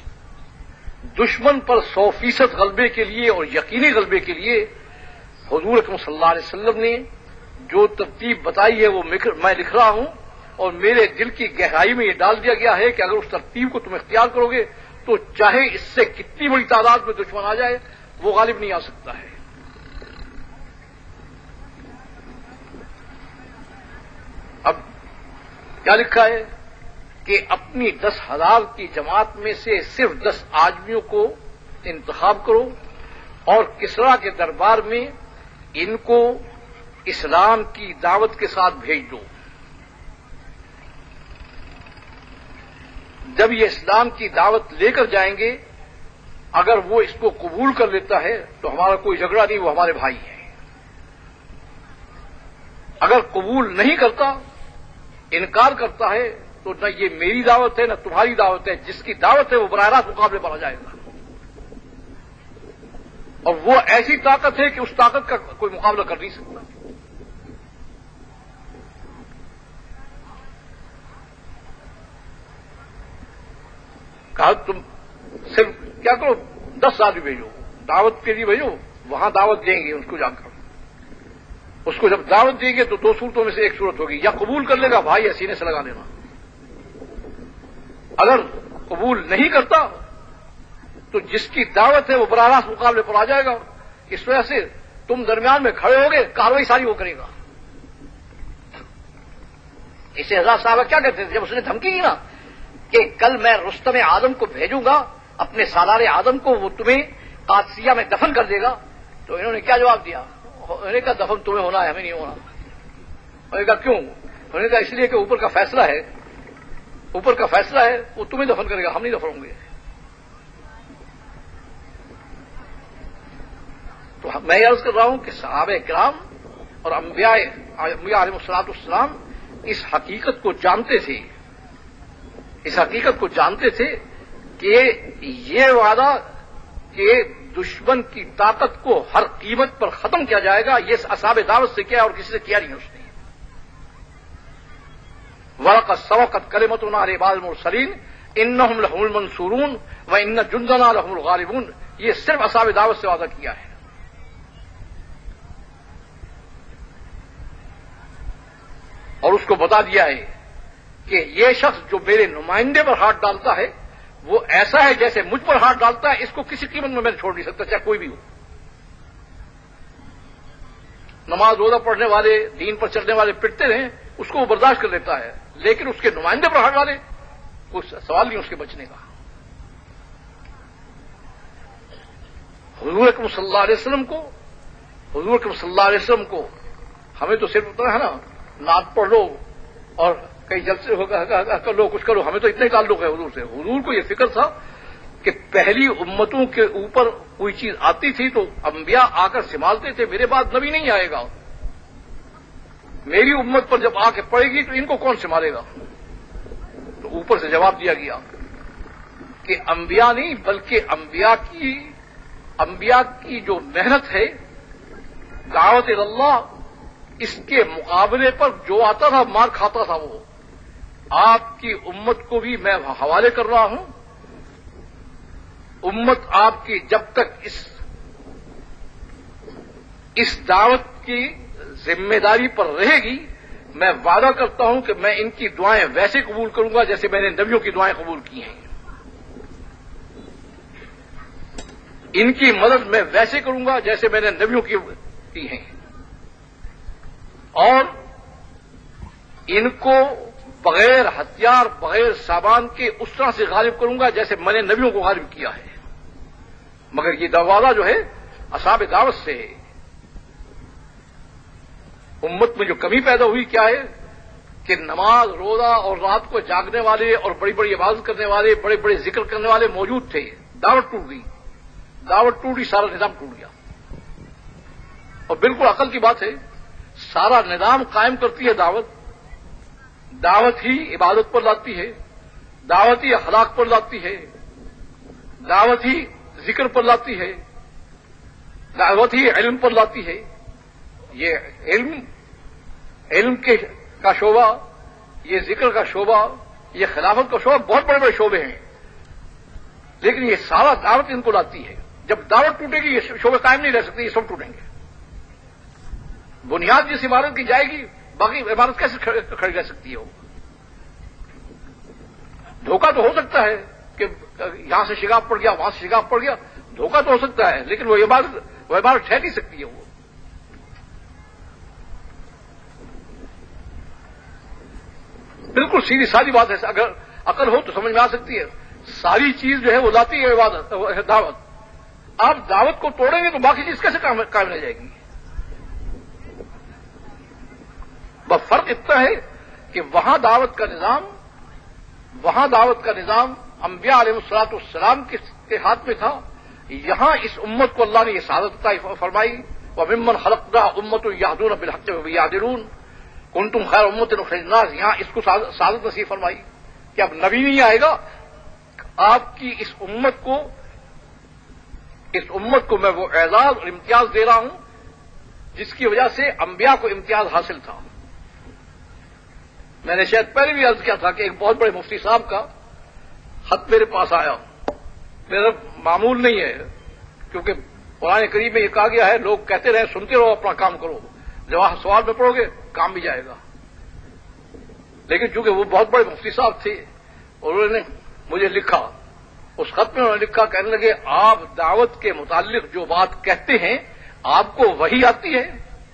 دشمن پر سو فیصد غلبے کے لیے اور یقینی غلبے کے لیے حضور اکرم صلی اللہ علیہ وسلم نے جو ترتیب بتائی ہے وہ میں لکھ رہا ہوں، اور میرے دل کی گہرائی میں یہ ڈال دیا گیا ہے کہ اگر اس ترتیب کو تم اختیار کرو گے تو چاہے اس سے کتنی بڑی تعداد میں دشمن آ جائے وہ غالب نہیں آ سکتا ہے. اب کیا لکھا ہے کہ اپنی دس ہزار کی جماعت میں سے صرف دس آدمیوں کو انتخاب کرو اور کسرا کے دربار میں ان کو اسلام کی دعوت کے ساتھ بھیج دو. جب یہ اسلام کی دعوت لے کر جائیں گے، اگر وہ اس کو قبول کر لیتا ہے تو ہمارا کوئی جھگڑا نہیں، وہ ہمارے بھائی ہیں. اگر قبول نہیں کرتا، انکار کرتا ہے، تو نہ یہ میری دعوت ہے نہ تمہاری دعوت ہے. جس کی دعوت ہے وہ براہ راست مقابلے پر آ جائے گا، اور وہ ایسی طاقت ہے کہ اس طاقت کا کوئی مقابلہ کر نہیں سکتا. کہا تم صرف کیا کرو، دس آدمی بھیجو، دعوت کے لیے بھیجو، وہاں دعوت دیں گے اس کو جا کر. اس کو جب دعوت دیں گے تو دو صورتوں میں سے ایک صورت ہوگی، یا قبول کر لے گا بھائی یا سینے سے لگا لینا. اگر قبول نہیں کرتا تو جس کی دعوت ہے وہ براہ راست مقابلے پر آ جائے گا. اس وجہ سے تم درمیان میں کھڑے ہوگے، کاروائی ساری وہ کرے گا. اسے حضرت صاحب کیا کہتے تھے جب اس نے دھمکی دی نا کہ کل میں رستم آدم کو بھیجوں گا اپنے سالار آدم کو، وہ تمہیں قادسیہ میں دفن کر دے گا، تو انہوں نے کیا جواب دیا؟ انہوں نے کہا دفن تمہیں ہونا ہے، ہمیں نہیں ہونا. انہوں نے کہا کیوں؟ انہوں نے کہا اس لیے کہ اوپر کا فیصلہ ہے، اوپر کا فیصلہ ہے، وہ تمہیں دفن کرے گا، ہم نہیں دفن ہوں گے. تو میں عرض کر رہا ہوں کہ صحابہ کرام اور انبیاء انبیاء علیہ الصلوۃ والسلام اس حقیقت کو جانتے تھے، اس حقیقت کو جانتے تھے کہ یہ وعدہ کہ دشمن کی طاقت کو ہر قیمت پر ختم کیا جائے گا، یہ اصحاب دعوت سے کیا اور کسی سے کیا نہیں اس نے. وَلَقَدْ سَبَقَتْ كَلِمَتُنَا لِعِبَادِ الْمُرْسَلِينَ إِنَّهُمْ لَهُمُ الْمَنْصُورُونَ وَإِنَّ جُنْدَنَا لَهُمُ الْغَالِبُونَ. یہ صرف اصحاب دعوت سے وعدہ کیا ہے. اور اس کو بتا دیا ہے کہ یہ شخص جو میرے نمائندے پر ہاتھ ڈالتا ہے وہ ایسا ہے جیسے مجھ پر ہاتھ ڈالتا ہے، اس کو کسی قیمت میں میں چھوڑ نہیں سکتا، چاہے کوئی بھی ہو. نماز روزہ پڑھنے والے، دین پر چلنے والے پٹتے رہیں، اس کو وہ برداشت کر لیتا ہے، لیکن اس کے نمائندے پر ہاتھ ڈالے کوئی سوال نہیں اس کے بچنے کا. حضور اکرم صلی اللہ علیہ وسلم کو حضور اکرم صلی اللہ علیہ وسلم کو ہمیں تو صرف اتنا ہے نا، نعت پڑھ لو اور کئی جلسے کر لو، کچھ کرو، ہمیں تو اتنے تعلق ہے حضور سے. حضور کو یہ فکر تھا کہ پہلی امتوں کے اوپر کوئی چیز آتی تھی تو انبیاء آ کر سنبھالتے تھے، میرے بعد نبی نہیں آئے گا، میری امت پر جب آ کے پڑے گی تو ان کو کون سنبھالے گا؟ تو اوپر سے جواب دیا گیا کہ انبیاء نہیں بلکہ انبیاء کی انبیاء کی جو محنت ہے دعوت اللہ، اس کے مقابلے پر جو آتا تھا مار کھاتا تھا، وہ آپ کی امت کو بھی میں حوالے کر رہا ہوں. امت آپ کی جب تک اس اس دعوت کی ذمہ داری پر رہے گی، میں وعدہ کرتا ہوں کہ میں ان کی دعائیں ویسے قبول کروں گا جیسے میں نے نبیوں کی دعائیں قبول کی ہیں. ان کی مدد میں ویسے کروں گا جیسے میں نے نبیوں کی کی ہیں. اور ان کو بغیر ہتھیار بغیر سامان کے اس طرح سے غالب کروں گا جیسے میں نے نبیوں کو غالب کیا ہے. مگر یہ دروازہ جو ہے اصحاب دعوت سے ہے. امت میں جو کمی پیدا ہوئی کیا ہے کہ نماز روزہ اور رات کو جاگنے والے اور بڑی بڑی عبادت کرنے والے بڑے بڑے ذکر کرنے والے موجود تھے. دعوت ٹوٹ گئی، دعوت ٹوٹ گئی، سارا نظام ٹوٹ گیا. اور بالکل عقل کی بات ہے، سارا نظام قائم کرتی ہے دعوت. دعوت ہی عبادت پر لاتی ہے، دعوت ہی اخلاق پر لاتی ہے، دعوت ہی ذکر پر لاتی ہے، دعوت ہی علم پر لاتی ہے. یہ علم علم کے کا شعبہ، یہ ذکر کا شعبہ، یہ خلافت کا شعبہ بہت بڑے بڑے شعبے ہیں، لیکن یہ سارا دعوت ان کو لاتی ہے. جب دعوت ٹوٹے گی یہ شعبے قائم نہیں رہ سکتے، یہ سب ٹوٹیں گے. بنیاد جس عمارت کی جائے گی باقی عمارت کیسے کھڑی رہ سکتی ہے؟ وہ دھوکہ تو ہو سکتا ہے کہ یہاں سے شگاف پڑ گیا وہاں سے شگاف پڑ گیا، دھوکہ تو ہو سکتا ہے، لیکن وہ عمارت وہ عمارت ٹھہر نہیں سکتی ہے. وہ بالکل سیدھی ساری بات ہے، اگر عقل ہو تو سمجھ میں آ سکتی ہے. ساری چیز جو ہے وہ لاتی ہے عبادت دعوت. آپ دعوت کو توڑیں گے تو باقی چیز کیسے قائم رہ جائے گی؟ بس فرق اتنا ہے کہ وہاں دعوت کا نظام وہاں دعوت کا نظام انبیاء علیہ الصلوۃ والسلام کے ہاتھ میں تھا. یہاں اس امت کو اللہ نے یہ سعادت عطا فرمائی، وَمِمَّنْ خَلَقْنَا أُمَّةٌ يَهْدُونَ بِالْحَقِّ وَيَعْدِلُونَ كُنتُمْ خَيْرَ أُمَّةٍ أُخْرِجَتْ لِلنَّاسِ. یہاں اس کو سعادت نصیب فرمائی کہ اب نبی نہیں آئے گا، آپ کی اس امت کو اس امت کو میں وہ اعزاز اور امتیاز دے رہا ہوں جس کی وجہ سے انبیاء کو امتیاز حاصل تھا. میں نے شاید پہلے بھی عرض کیا تھا کہ ایک بہت بڑے مفتی صاحب کا خط میرے پاس آیا. میرا معمول نہیں ہے کیونکہ قرآن کریم میں یہ کہا گیا ہے لوگ کہتے رہے سنتے رہو اپنا کام کرو، جواب سوال میں پڑھو گے کام بھی جائے گا. لیکن چونکہ وہ بہت بڑے مفتی صاحب تھے اور انہوں نے مجھے لکھا، اس خط میں انہوں نے لکھا، کہنے لگے آپ دعوت کے متعلق جو بات کہتے ہیں آپ کو وہی آتی ہے؟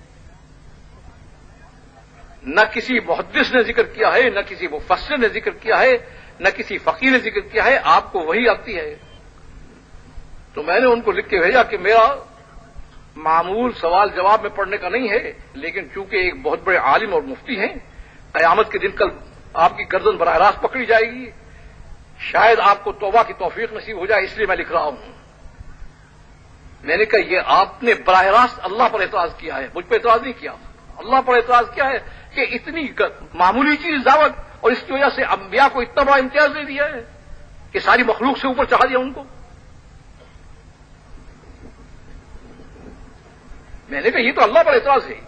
نہ کسی محدث نے ذکر کیا ہے، نہ کسی مفسر نے ذکر کیا ہے، نہ کسی فقیر نے ذکر کیا ہے، آپ کو وہی آتی ہے. تو میں نے ان کو لکھ کے بھیجا کہ میرا معمول سوال جواب میں پڑھنے کا نہیں ہے، لیکن چونکہ ایک بہت بڑے عالم اور مفتی ہیں، قیامت کے دن کل آپ کی گردن براہ راست پکڑی جائے گی، شاید آپ کو توبہ کی توفیق نصیب ہو جائے، اس لیے میں لکھ رہا ہوں. میں نے کہا یہ آپ نے براہ راست اللہ پر اعتراض کیا ہے، مجھ پہ اعتراض نہیں کیا. اللہ پر اعتراض کیا ہے کہ اتنی معمولی چیز دعوت، اور اس کی وجہ سے انبیاء کو اتنا بڑا امتیاز دے دیا ہے کہ ساری مخلوق سے اوپر چڑھا دیا ان کو. میں نے کہا یہ تو اللہ پر اعتراض ہے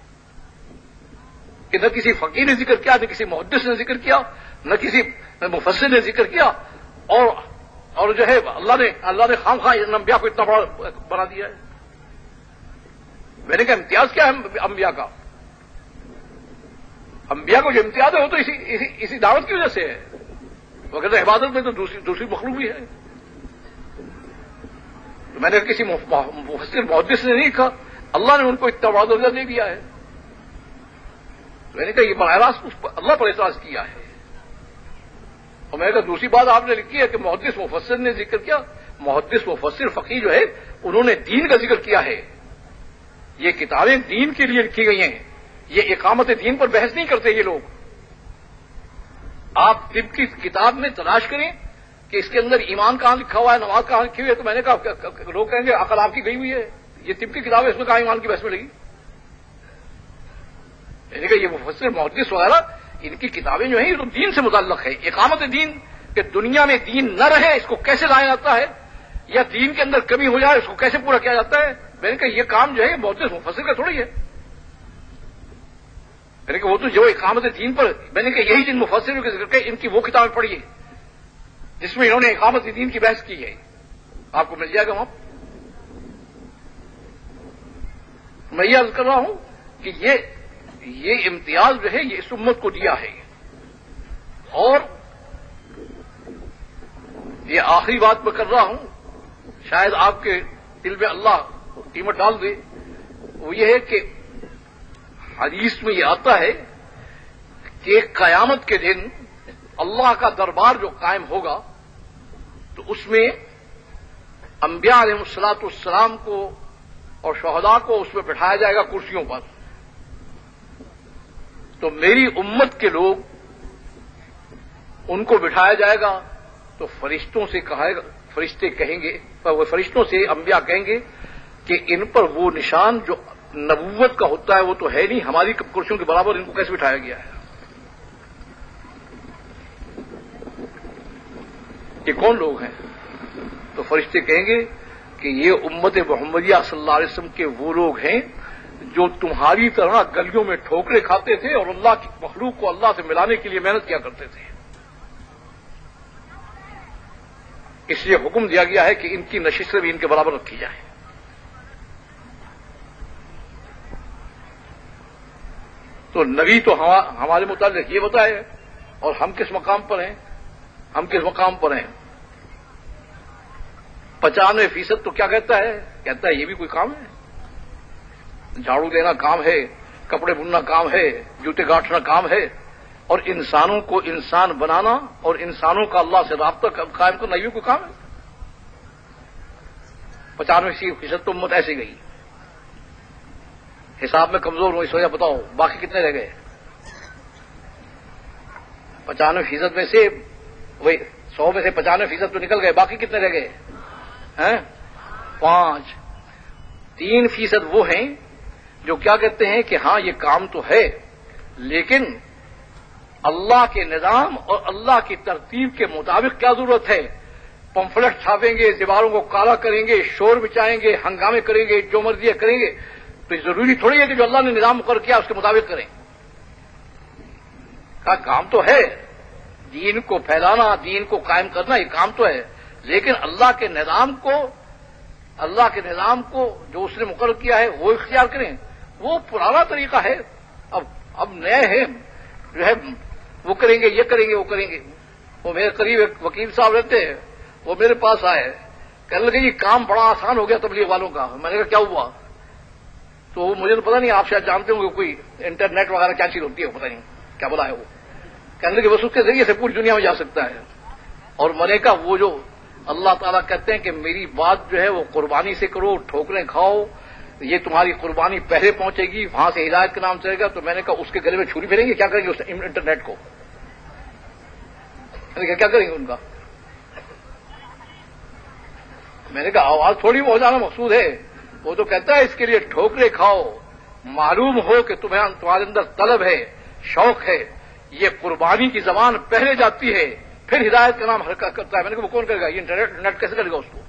کہ نہ کسی فقیر نے ذکر کیا، نہ کسی محدث نے ذکر کیا، نہ کسی مفسر نے ذکر کیا، اور اور جو ہے اللہ نے اللہ نے خام خواہ انبیاء کو اتنا بڑا بنا دیا ہے. میں نے کہا امتیاز کیا ہے انبیاء کا؟ انبیاء کو جو امتیاز ہے وہ تو اسی اسی, اسی دعوت کی وجہ سے ہے، وغیرہ عبادت میں تو دوسری دوسری مخلوق بھی ہے. تو میں نے کسی مفسر محدث نے نہیں کہا، اللہ نے ان کو اتنا بڑا درجہ دے دیا ہے. میں نے کہا یہ براہ راست اللہ پر اعتراض کیا ہے. اور میں نے کہا دوسری بات آپ نے لکھی ہے کہ محدث مفسر نے ذکر کیا. محدث مفسر فقیر جو ہے انہوں نے دین کا ذکر کیا ہے. یہ کتابیں دین کے لیے لکھی گئی ہیں، یہ اقامت دین پر بحث نہیں کرتے یہ لوگ. آپ طب کی کتاب میں تلاش کریں کہ اس کے اندر ایمان کہاں لکھا ہوا ہے، نماز کہاں لکھی ہوئی ہے، تو میں نے کہا لوگ کہیں گے عقل آپ کی گئی ہوئی ہے، یہ طب کی کتاب ہے، اس میں کہاں ایمان کی بحث میں لگی. میں نے کہا یہ مفسر محدث وغیرہ ان کی کتابیں جو ہیں یہ تو دین سے متعلق ہے، اقامت دین، کہ دنیا میں دین نہ رہے اس کو کیسے لایا جاتا ہے، یا دین کے اندر کمی ہو جائے اس کو کیسے پورا کیا جاتا ہے. میں نے کہا یہ کام جو ہے محدث مفسر کا تھوڑی ہے. میں نے کہا وہ تو جو اقامت دین پر، میں نے کہا یہی جن مفسروں کے ذکر کے ان کی وہ کتابیں پڑھیے جس میں انہوں نے اقامت دین کی بحث کی ہے، آپ کو مل جائے گا وہاں. میں یہ عرض کر رہا ہوں کہ یہ یہ امتیاز جو ہے یہ اس امت کو دیا ہے. اور یہ آخری بات میں کر رہا ہوں، شاید آپ کے دل میں اللہ قیمت ڈال دے، وہ یہ ہے کہ حدیث میں یہ آتا ہے کہ قیامت کے دن اللہ کا دربار جو قائم ہوگا تو اس میں انبیاء علیہ الصلوۃ والسلام کو اور شہداء کو اس میں بٹھایا جائے گا کرسیوں پر. تو میری امت کے لوگ ان کو بٹھایا جائے گا تو فرشتوں سے کہے گا, فرشتے کہیں گے, وہ فرشتوں سے انبیاء کہیں گے کہ ان پر وہ نشان جو نبوت کا ہوتا ہے وہ تو ہے نہیں, ہماری کرسیوں کے برابر ان کو کیسے بٹھایا گیا ہے؟ یہ کون لوگ ہیں؟ تو فرشتے کہیں گے کہ یہ امت محمدیہ صلی اللہ علیہ وسلم کے وہ لوگ ہیں جو تمہاری طرح گلیوں میں ٹھوکرے کھاتے تھے اور اللہ کی مخلوق کو اللہ سے ملانے کے لیے محنت کیا کرتے تھے. اس لیے حکم دیا گیا ہے کہ ان کی نشستیں بھی ان کے برابر رکھی جائیں. تو نبی تو ہمارے متعلق یہ بتائے اور ہم کس مقام پر ہیں؟ ہم کس مقام پر ہیں؟ پچانوے فیصد تو کیا کہتا ہے؟ کہتا ہے یہ بھی کوئی کام ہے؟ جھاڑو دینا کام ہے, کپڑے بننا کام ہے, جوتے گاٹھنا کام ہے, اور انسانوں کو انسان بنانا اور انسانوں کا اللہ سے رابطہ قائم کرنا یہ بھی کوئی کام ہے؟ پچانوے فیصد تو امت ایسے گئی. حساب میں کمزور ہو اس وجہ بتاؤ باقی کتنے رہ گئے؟ پچانوے فیصد میں سے وہی سو میں سے پچانوے فیصد تو نکل گئے, باقی کتنے رہ گئے ہیں؟ پانچ. تین فیصد وہ ہیں جو کیا کہتے ہیں کہ ہاں یہ کام تو ہے لیکن اللہ کے نظام اور اللہ کی ترتیب کے مطابق کیا ضرورت ہے؟ پمفلٹ چھاپیں گے, دیواروں کو کالا کریں گے, شور بچائیں گے, ہنگامے کریں گے, جو مرضی کریں گے, تو ضروری تھوڑی ہے کہ جو اللہ نے نظام مقرر کیا اس کے مطابق کریں. کا کام تو ہے دین کو پھیلانا, دین کو قائم کرنا, یہ کام تو ہے, لیکن اللہ کے نظام کو اللہ کے نظام کو جو اس نے مقرر کیا ہے وہ اختیار کریں. وہ پرانا طریقہ ہے, اب اب نئے ہیں جو ہے وہ کریں گے, یہ کریں گے, وہ کریں گے. وہ میرے قریب ایک وکیل صاحب رہتے ہیں, وہ میرے پاس آئے, کہنے لگے یہ کام بڑا آسان ہو گیا تبلیغ والوں کا. میں نے کہا کیا ہوا؟ تو مجھے تو پتا نہیں, آپ شاید جانتے ہوں گے کوئی انٹرنیٹ وغیرہ کیا چیز ہوتی ہے, پتہ نہیں کیا بلا ہے وہ. کہنے لگے بس اس کے ذریعے سے پوری دنیا میں جا سکتا ہے. اور میں نے کہا وہ جو اللہ تعالیٰ کہتے ہیں کہ میری بات جو ہے وہ قربانی سے کرو, ٹھوکریں کھاؤ, یہ تمہاری قربانی پہلے پہنچے گی, وہاں سے ہدایت کا نام چلے گا. تو میں نے کہا اس کے گلے میں چھری پھیریں گے, کیا کریں گے اس انٹرنیٹ کو؟ میں نے کہا کیا کریں گے ان کا؟ میں نے کہا آواز تھوڑی پہنچانا مقصود ہے. وہ تو کہتا ہے اس کے لیے ٹھوکرے کھاؤ, معلوم ہو کہ تمہیں تمہارے اندر طلب ہے, شوق ہے. یہ قربانی کی زبان پہلے جاتی ہے پھر ہدایت کا نام حرکت کرتا ہے. میں نے کہا وہ کون کرے گا؟ یہ انٹرنیٹ کیسے کرے گا اس کو؟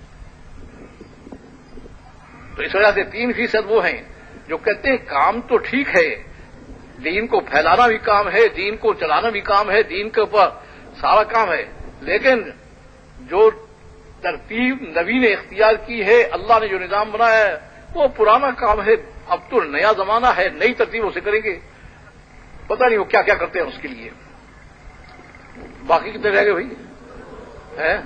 تو اس وجہ سے تین فیصد وہ ہیں جو کہتے ہیں کام تو ٹھیک ہے, دین کو پھیلانا بھی کام ہے, دین کو چلانا بھی کام ہے, دین کے اوپر سارا کام ہے, لیکن جو ترتیب نبی نے اختیار کی ہے, اللہ نے جو نظام بنایا ہے وہ پرانا کام ہے. اب تو نیا زمانہ ہے, نئی ترتیبوں سے کریں گے. پتہ نہیں وہ کیا کیا کرتے ہیں اس کے لیے. باقی کتنے رہ گئے بھائی؟ ہیں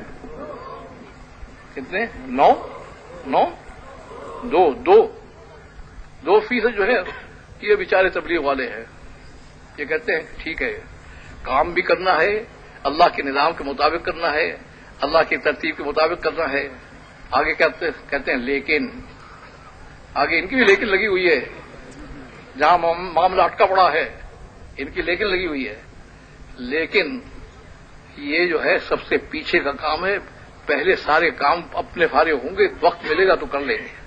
کتنے؟ نو نو دو دو دو فیصد جو ہے یہ بیچارے تبلیغ والے ہیں. یہ کہتے ہیں ٹھیک ہے کام بھی کرنا ہے, اللہ کے نظام کے مطابق کرنا ہے, اللہ کی ترتیب کے مطابق کرنا ہے. آگے کہتے ہیں لیکن, آگے ان کی بھی لیکن لگی ہوئی ہے, جہاں معاملہ اٹکا پڑا ہے ان کی لیکن لگی ہوئی ہے. لیکن یہ جو ہے سب سے پیچھے کا کام ہے. پہلے سارے کام اپنے فارغ ہوں گے, وقت ملے گا تو کر لیں گے.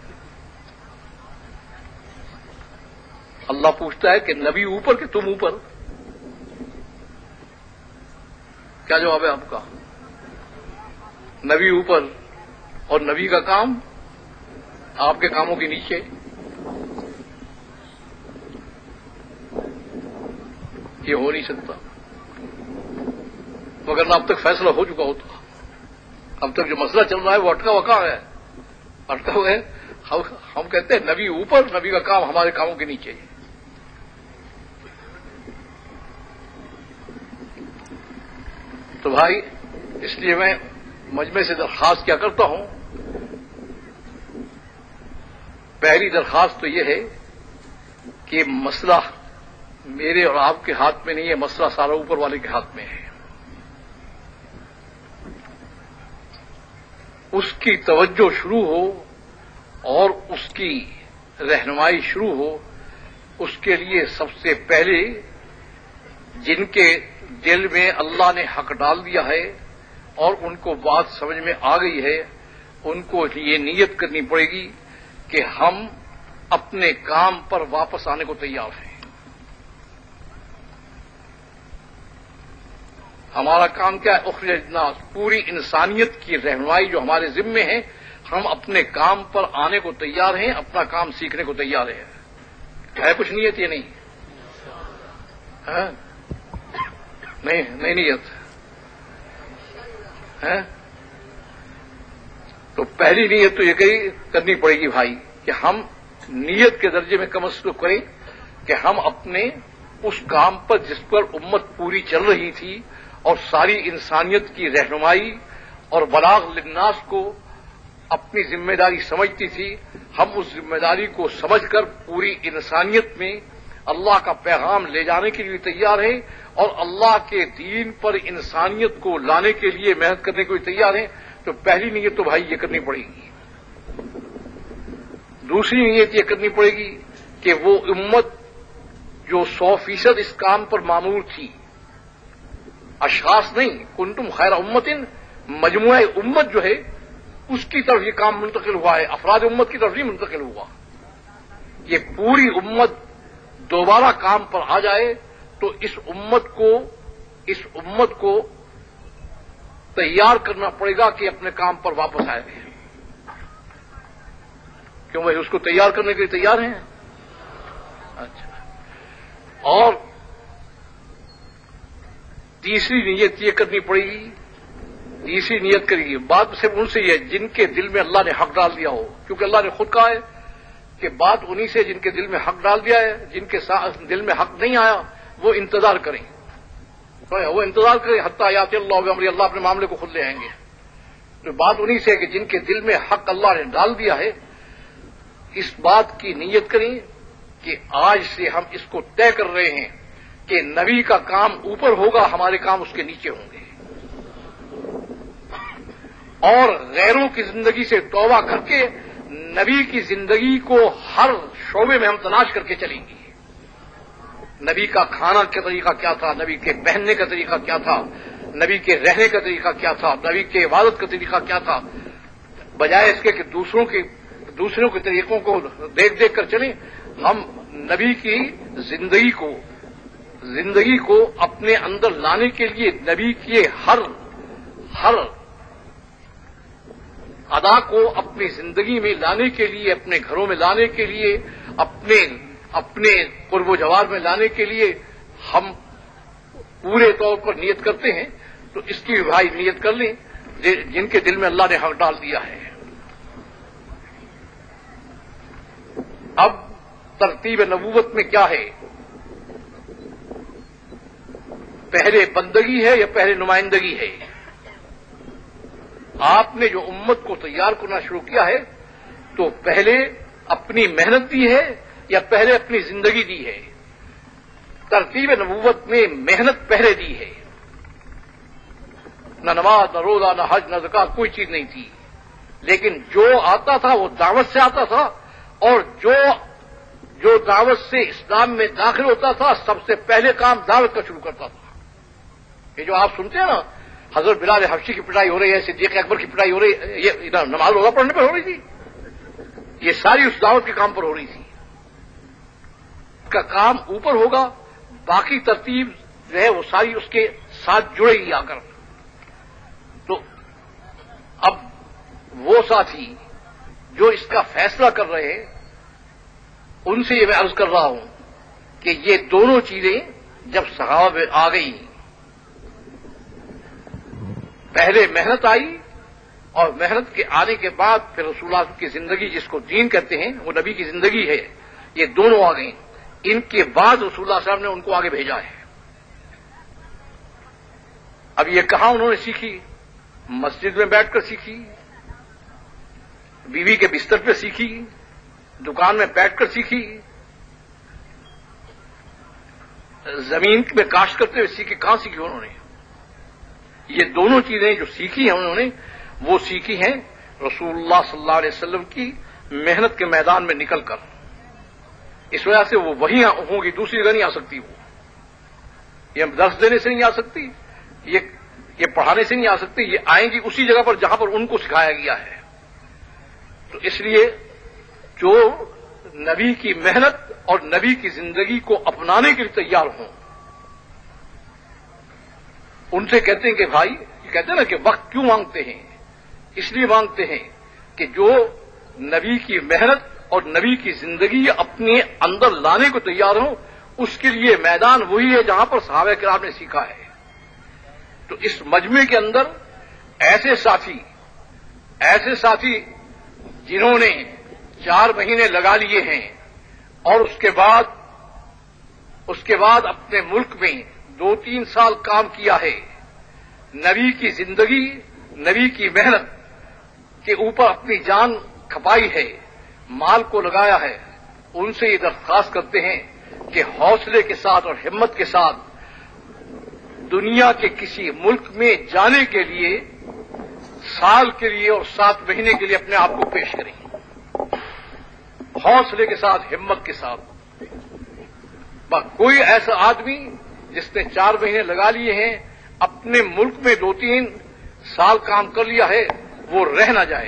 اللہ پوچھتا ہے کہ نبی اوپر کہ تم اوپر؟ کیا جواب ہے آپ کا؟ نبی اوپر اور نبی کا کام آپ کے کاموں کے نیچے. یہ ہو نہیں سکتا. مگر اب تک فیصلہ ہو چکا ہوتا. اب تک جو مسئلہ چل رہا ہے وہ اٹکا ہوا کہاں ہے؟ اٹکا ہوا ہے. ہم کہتے ہیں نبی اوپر, نبی کا کام ہمارے کاموں کے نیچے. تو بھائی اس لیے میں مجمع سے درخواست کیا کرتا ہوں. پہلی درخواست تو یہ ہے کہ مسئلہ میرے اور آپ کے ہاتھ میں نہیں ہے، مسئلہ سارا اوپر والے کے ہاتھ میں ہے. اس کی توجہ شروع ہو اور اس کی رہنمائی شروع ہو. اس کے لیے سب سے پہلے جن کے دل میں اللہ نے حق ڈال دیا ہے اور ان کو بات سمجھ میں آ گئی ہے، ان کو یہ نیت کرنی پڑے گی کہ ہم اپنے کام پر واپس آنے کو تیار ہیں. ہمارا کام کیا ہے؟ اخرج الناس، پوری انسانیت کی رہنمائی جو ہمارے ذمے ہے، ہم اپنے کام پر آنے کو تیار ہیں، اپنا کام سیکھنے کو تیار ہیں. ہے کچھ نیت یہ نہیں؟ ہاں؟ نہیں نہیں نیت ہے. تو پہلی نیت تو یہ کہی کرنی پڑے گی بھائی کہ ہم نیت کے درجے میں کم از کم کریں کہ ہم اپنے اس کام پر جس پر امت پوری چل رہی تھی اور ساری انسانیت کی رہنمائی اور بلاغ للناس کو اپنی ذمہ داری سمجھتی تھی، ہم اس ذمہ داری کو سمجھ کر پوری انسانیت میں اللہ کا پیغام لے جانے کے لیے تیار ہیں اور اللہ کے دین پر انسانیت کو لانے کے لیے محنت کرنے کو تیار ہیں. تو پہلی نیت تو بھائی یہ کرنی پڑے گی. دوسری نیت یہ کرنی پڑے گی کہ وہ امت جو سو فیصد اس کام پر معمور تھی، اشخاص نہیں، کنتم خیر امت، مجموعہ امت جو ہے اس کی طرف یہ کام منتقل ہوا ہے، افراد امت کی طرف نہیں منتقل ہوا. یہ پوری امت دوبارہ کام پر آ جائے تو اس امت کو اس امت کو تیار کرنا پڑے گا کہ اپنے کام پر واپس آئے. کیوں بھائی اس کو تیار کرنے کے لیے تیار ہیں؟ اچھا. اور تیسری نیت یہ کرنی پڑے گی، تیسری نیت کرے گی، بات صرف ان سے یہ جن کے دل میں اللہ نے حق ڈال دیا ہو، کیونکہ اللہ نے خود کہا ہے کہ بات انہی سے جن کے دل میں حق ڈال دیا ہے. جن کے دل میں حق نہیں آیا وہ انتظار کریں، وہ انتظار کریں حتی یاتی اللہ بامرہ، اللہ اپنے معاملے کو خود لے آئیں گے. تو بات انہی سے ہے کہ جن کے دل میں حق اللہ نے ڈال دیا ہے، اس بات کی نیت کریں کہ آج سے ہم اس کو طے کر رہے ہیں کہ نبی کا کام اوپر ہوگا، ہمارے کام اس کے نیچے ہوں گے، اور غیروں کی زندگی سے توبہ کر کے نبی کی زندگی کو ہر شعبے میں ہم تلاش کر کے چلیں گے. نبی کا کھانا کا طریقہ کیا تھا، نبی کے پہننے کا طریقہ کیا تھا، نبی کے رہنے کا طریقہ کیا تھا، نبی کے عبادت کا طریقہ کیا تھا، بجائے اس کے کہ دوسروں کے دوسروں کے طریقوں کو دیکھ دیکھ کر چلیں. ہم نبی کی زندگی کو زندگی کو اپنے اندر لانے کے لیے، نبی کے ہر ہر ادا کو اپنی زندگی میں لانے کے لیے، اپنے گھروں میں لانے کے لیے، اپنے اپنے قرب و جوار میں لانے کے لیے ہم پورے طور پر نیت کرتے ہیں. تو اس کی بھائی نیت کر لیں جن کے دل میں اللہ نے حق ڈال دیا ہے. اب ترتیب نبوت میں کیا ہے؟ پہلے بندگی ہے یا پہلے نمائندگی ہے؟ آپ نے جو امت کو تیار کرنا شروع کیا ہے تو پہلے اپنی محنت دی ہے یا پہلے اپنی زندگی دی ہے؟ ترتیب نبوت میں محنت پہلے دی ہے. نہ نماز، نہ روزہ، نہ حج، نہ زکات، کوئی چیز نہیں تھی. لیکن جو آتا تھا وہ دعوت سے آتا تھا، اور جو جو دعوت سے اسلام میں داخل ہوتا تھا سب سے پہلے کام دعوت کا شروع کرتا تھا. یہ جو آپ سنتے ہیں نا، حضرت بلال حبشی کی پٹائی ہو رہی ہے، صدیق اکبر کی پٹائی ہو رہی ہے، یہ نماز روزہ پڑھنے پر ہو رہی تھی، یہ ساری اس دعوت کے کام پر ہو رہی تھی. کا کام اوپر ہوگا، باقی ترتیب جو ہے وہ ساری اس کے ساتھ جڑے گی آ کر. تو اب وہ ساتھی جو اس کا فیصلہ کر رہے ہیں ان سے یہ میں عرض کر رہا ہوں کہ یہ دونوں چیزیں جب صحابہ میں آ گئی، پہلے محنت آئی اور محنت کے آنے کے بعد پھر رسول اللہ کی زندگی جس کو دین کہتے ہیں وہ نبی کی زندگی ہے، یہ دونوں آ گئیں. ان کے بعد رسول اللہ صلی اللہ علیہ وسلم نے ان کو آگے بھیجا ہے. اب یہ کہاں انہوں نے سیکھی؟ مسجد میں بیٹھ کر سیکھی، بیوی کے بستر پہ سیکھی، دکان میں بیٹھ کر سیکھی. زمین میں کاشت کرتے ہوئے سیکھی، کہاں سیکھی انہوں نے؟ یہ دونوں چیزیں جو سیکھی ہیں انہوں نے وہ سیکھی ہیں رسول اللہ صلی اللہ علیہ وسلم کی محنت کے میدان میں نکل کر. اس وجہ سے وہ وہیں ہوں گی، دوسری جگہ نہیں آ سکتی. وہ یہ درس دینے سے نہیں آ سکتی، یہ یہ پڑھانے سے نہیں آ سکتی، یہ آئیں گی اسی جگہ پر جہاں پر ان کو سکھایا گیا ہے. تو اس لیے جو نبی کی محنت اور نبی کی زندگی کو اپنانے کے لیے تیار ہوں، ان سے کہتے ہیں کہ بھائی، کہتے ہیں نا کہ وقت کیوں مانگتے ہیں؟ اس لیے مانگتے ہیں کہ جو نبی کی محنت اور نبی کی زندگی اپنے اندر لانے کو تیار ہوں، اس کے لیے میدان وہی ہے جہاں پر صحابہ کرام نے سیکھا ہے. تو اس مجمع کے اندر ایسے ساتھی ایسے ساتھی جنہوں نے چار مہینے لگا لیے ہیں اور اس کے بعد اس کے بعد اپنے ملک میں دو تین سال کام کیا ہے، نبی کی زندگی نبی کی محنت کے اوپر اپنی جان کھپائی ہے، مال کو لگایا ہے، ان سے یہ درخواست کرتے ہیں کہ حوصلے کے ساتھ اور ہمت کے ساتھ دنیا کے کسی ملک میں جانے کے لیے سال کے لیے اور سات مہینے کے لیے اپنے آپ کو پیش کریں، حوصلے کے ساتھ، ہمت کے ساتھ. کوئی ایسا آدمی جس نے چار مہینے لگا لیے ہیں، اپنے ملک میں دو تین سال کام کر لیا ہے، وہ رہ نہ جائے.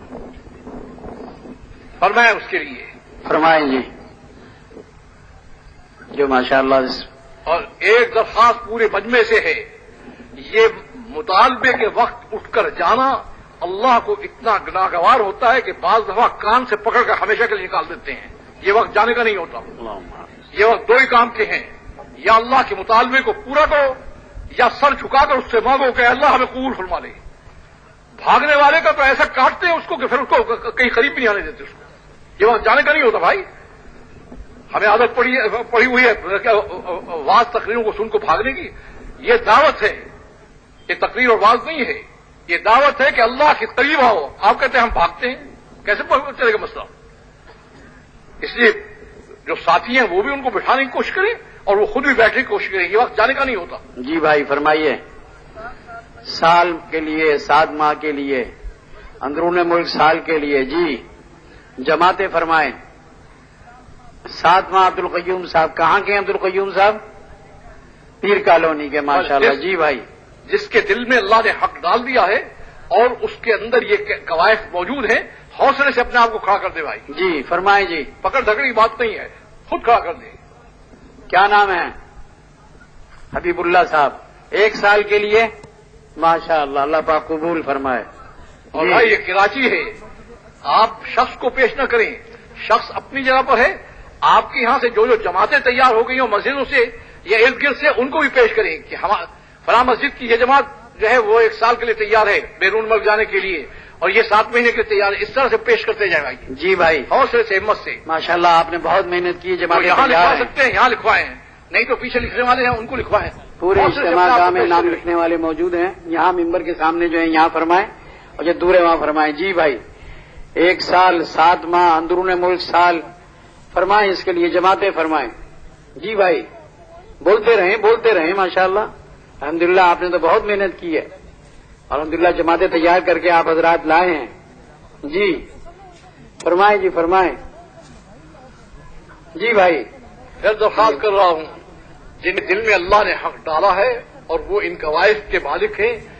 فرمائیں اس کے لیے. فرمائیں جی. جو ماشاءاللہ. اور ایک درخواست پورے مجمع سے ہے، یہ مطالبے کے وقت اٹھ کر جانا اللہ کو اتنا ناگوار ہوتا ہے کہ بعض دفعہ کان سے پکڑ کر ہمیشہ کے لیے نکال دیتے ہیں. یہ وقت جانے کا نہیں ہوتا. یہ وقت دو ہی کام کے ہیں، یا اللہ کے مطالبے کو پورا کرو یا سر جھکا کر اس سے مانگو کہ اللہ ہمیں قبول فرما لے. بھاگنے والے کا تو ایسا کاٹتے ہیں اس کو کہ پھر اس کو کہیں قریب بھی نہیں آنے دیتے. اس کو یہ وقت جانے کا نہیں ہوتا بھائی. ہمیں عادت پڑی پڑی ہوئی ہے واز تقریروں کو سن کو بھاگنے کی. یہ دعوت ہے، یہ تقریر اور واز نہیں ہے. یہ دعوت ہے کہ اللہ کے قریب آؤ. آپ کہتے ہیں ہم بھاگتے ہیں، کیسے چلے گا مسئلہ؟ اس لیے جو ساتھی ہیں وہ بھی ان کو بٹھانے کی کوشش کریں اور وہ خود بھی بیٹھنے کی کوشش کریں. یہ وقت جانے کا نہیں ہوتا. جی بھائی فرمائیے. سال کے لیے، سات ماہ کے لیے، اندرون ملک سال کے لیے. جی جماعتیں فرمائیں. سات ماہ عبد القیوم صاحب کہاں کے ہیں؟ عبد القیوم صاحب پیر کالونی کے. ماشاءاللہ. جی بھائی. جس کے دل میں اللہ نے حق ڈال دیا ہے اور اس کے اندر یہ قواعد موجود ہیں، حوصلے سے اپنے آپ کو کھڑا کر دے بھائی. جی فرمائیں جی. پکڑ دھکڑ کی بات نہیں ہے، خود کھڑا کر دے. کیا نام ہے؟ حبیب اللہ صاحب. ایک سال کے لیے. ماشاء اللہ. اللہ پاک قبول فرمائے. اور بھائی یہ کراچی ہے، آپ شخص کو پیش نہ کریں. شخص اپنی جگہ پر ہے. آپ کے یہاں سے جو جو جماعتیں تیار ہو گئی ہوں مسجدوں سے یا ارد گرد سے، ان کو بھی پیش کریں کہ ہم فلاں مسجد کی یہ جماعت جو ہے وہ ایک سال کے لیے تیار ہے بیرون ملک جانے کے لیے، اور یہ سات مہینے کے لیے تیار ہے. اس طرح سے پیش کرتے جائے گا. جی بھائی. حوصلے سے، ہمت سے. ماشاءاللہ آپ نے بہت محنت کی. جماعتیں یہاں لکھوا سکتے ہیں، یہاں لکھوائیں، نہیں تو پیچھے لکھنے والے ہیں ان کو لکھوائیں. پورے اجتماع گاہ میں نام لکھنے والے موجود ہیں. یہاں ممبر کے سامنے جو ہے یہاں فرمائیں اور جو دور ہے وہاں فرمائیں. جی بھائی. ایک سال، سات ماہ، اندرون ملک سال فرمائیں. اس کے لیے جماعتیں فرمائیں. جی بھائی بولتے رہیں بولتے رہیں. ماشاءاللہ الحمدللہ آپ نے تو بہت محنت کی ہے. الحمدللہ جماعتیں تیار کر کے آپ حضرات لائے ہیں. جی فرمائیں. جی فرمائیں. جی بھائی. پھر درخواست کر رہا ہوں جن دل میں اللہ نے حق ڈالا ہے اور وہ ان قواعد کے مالک ہیں،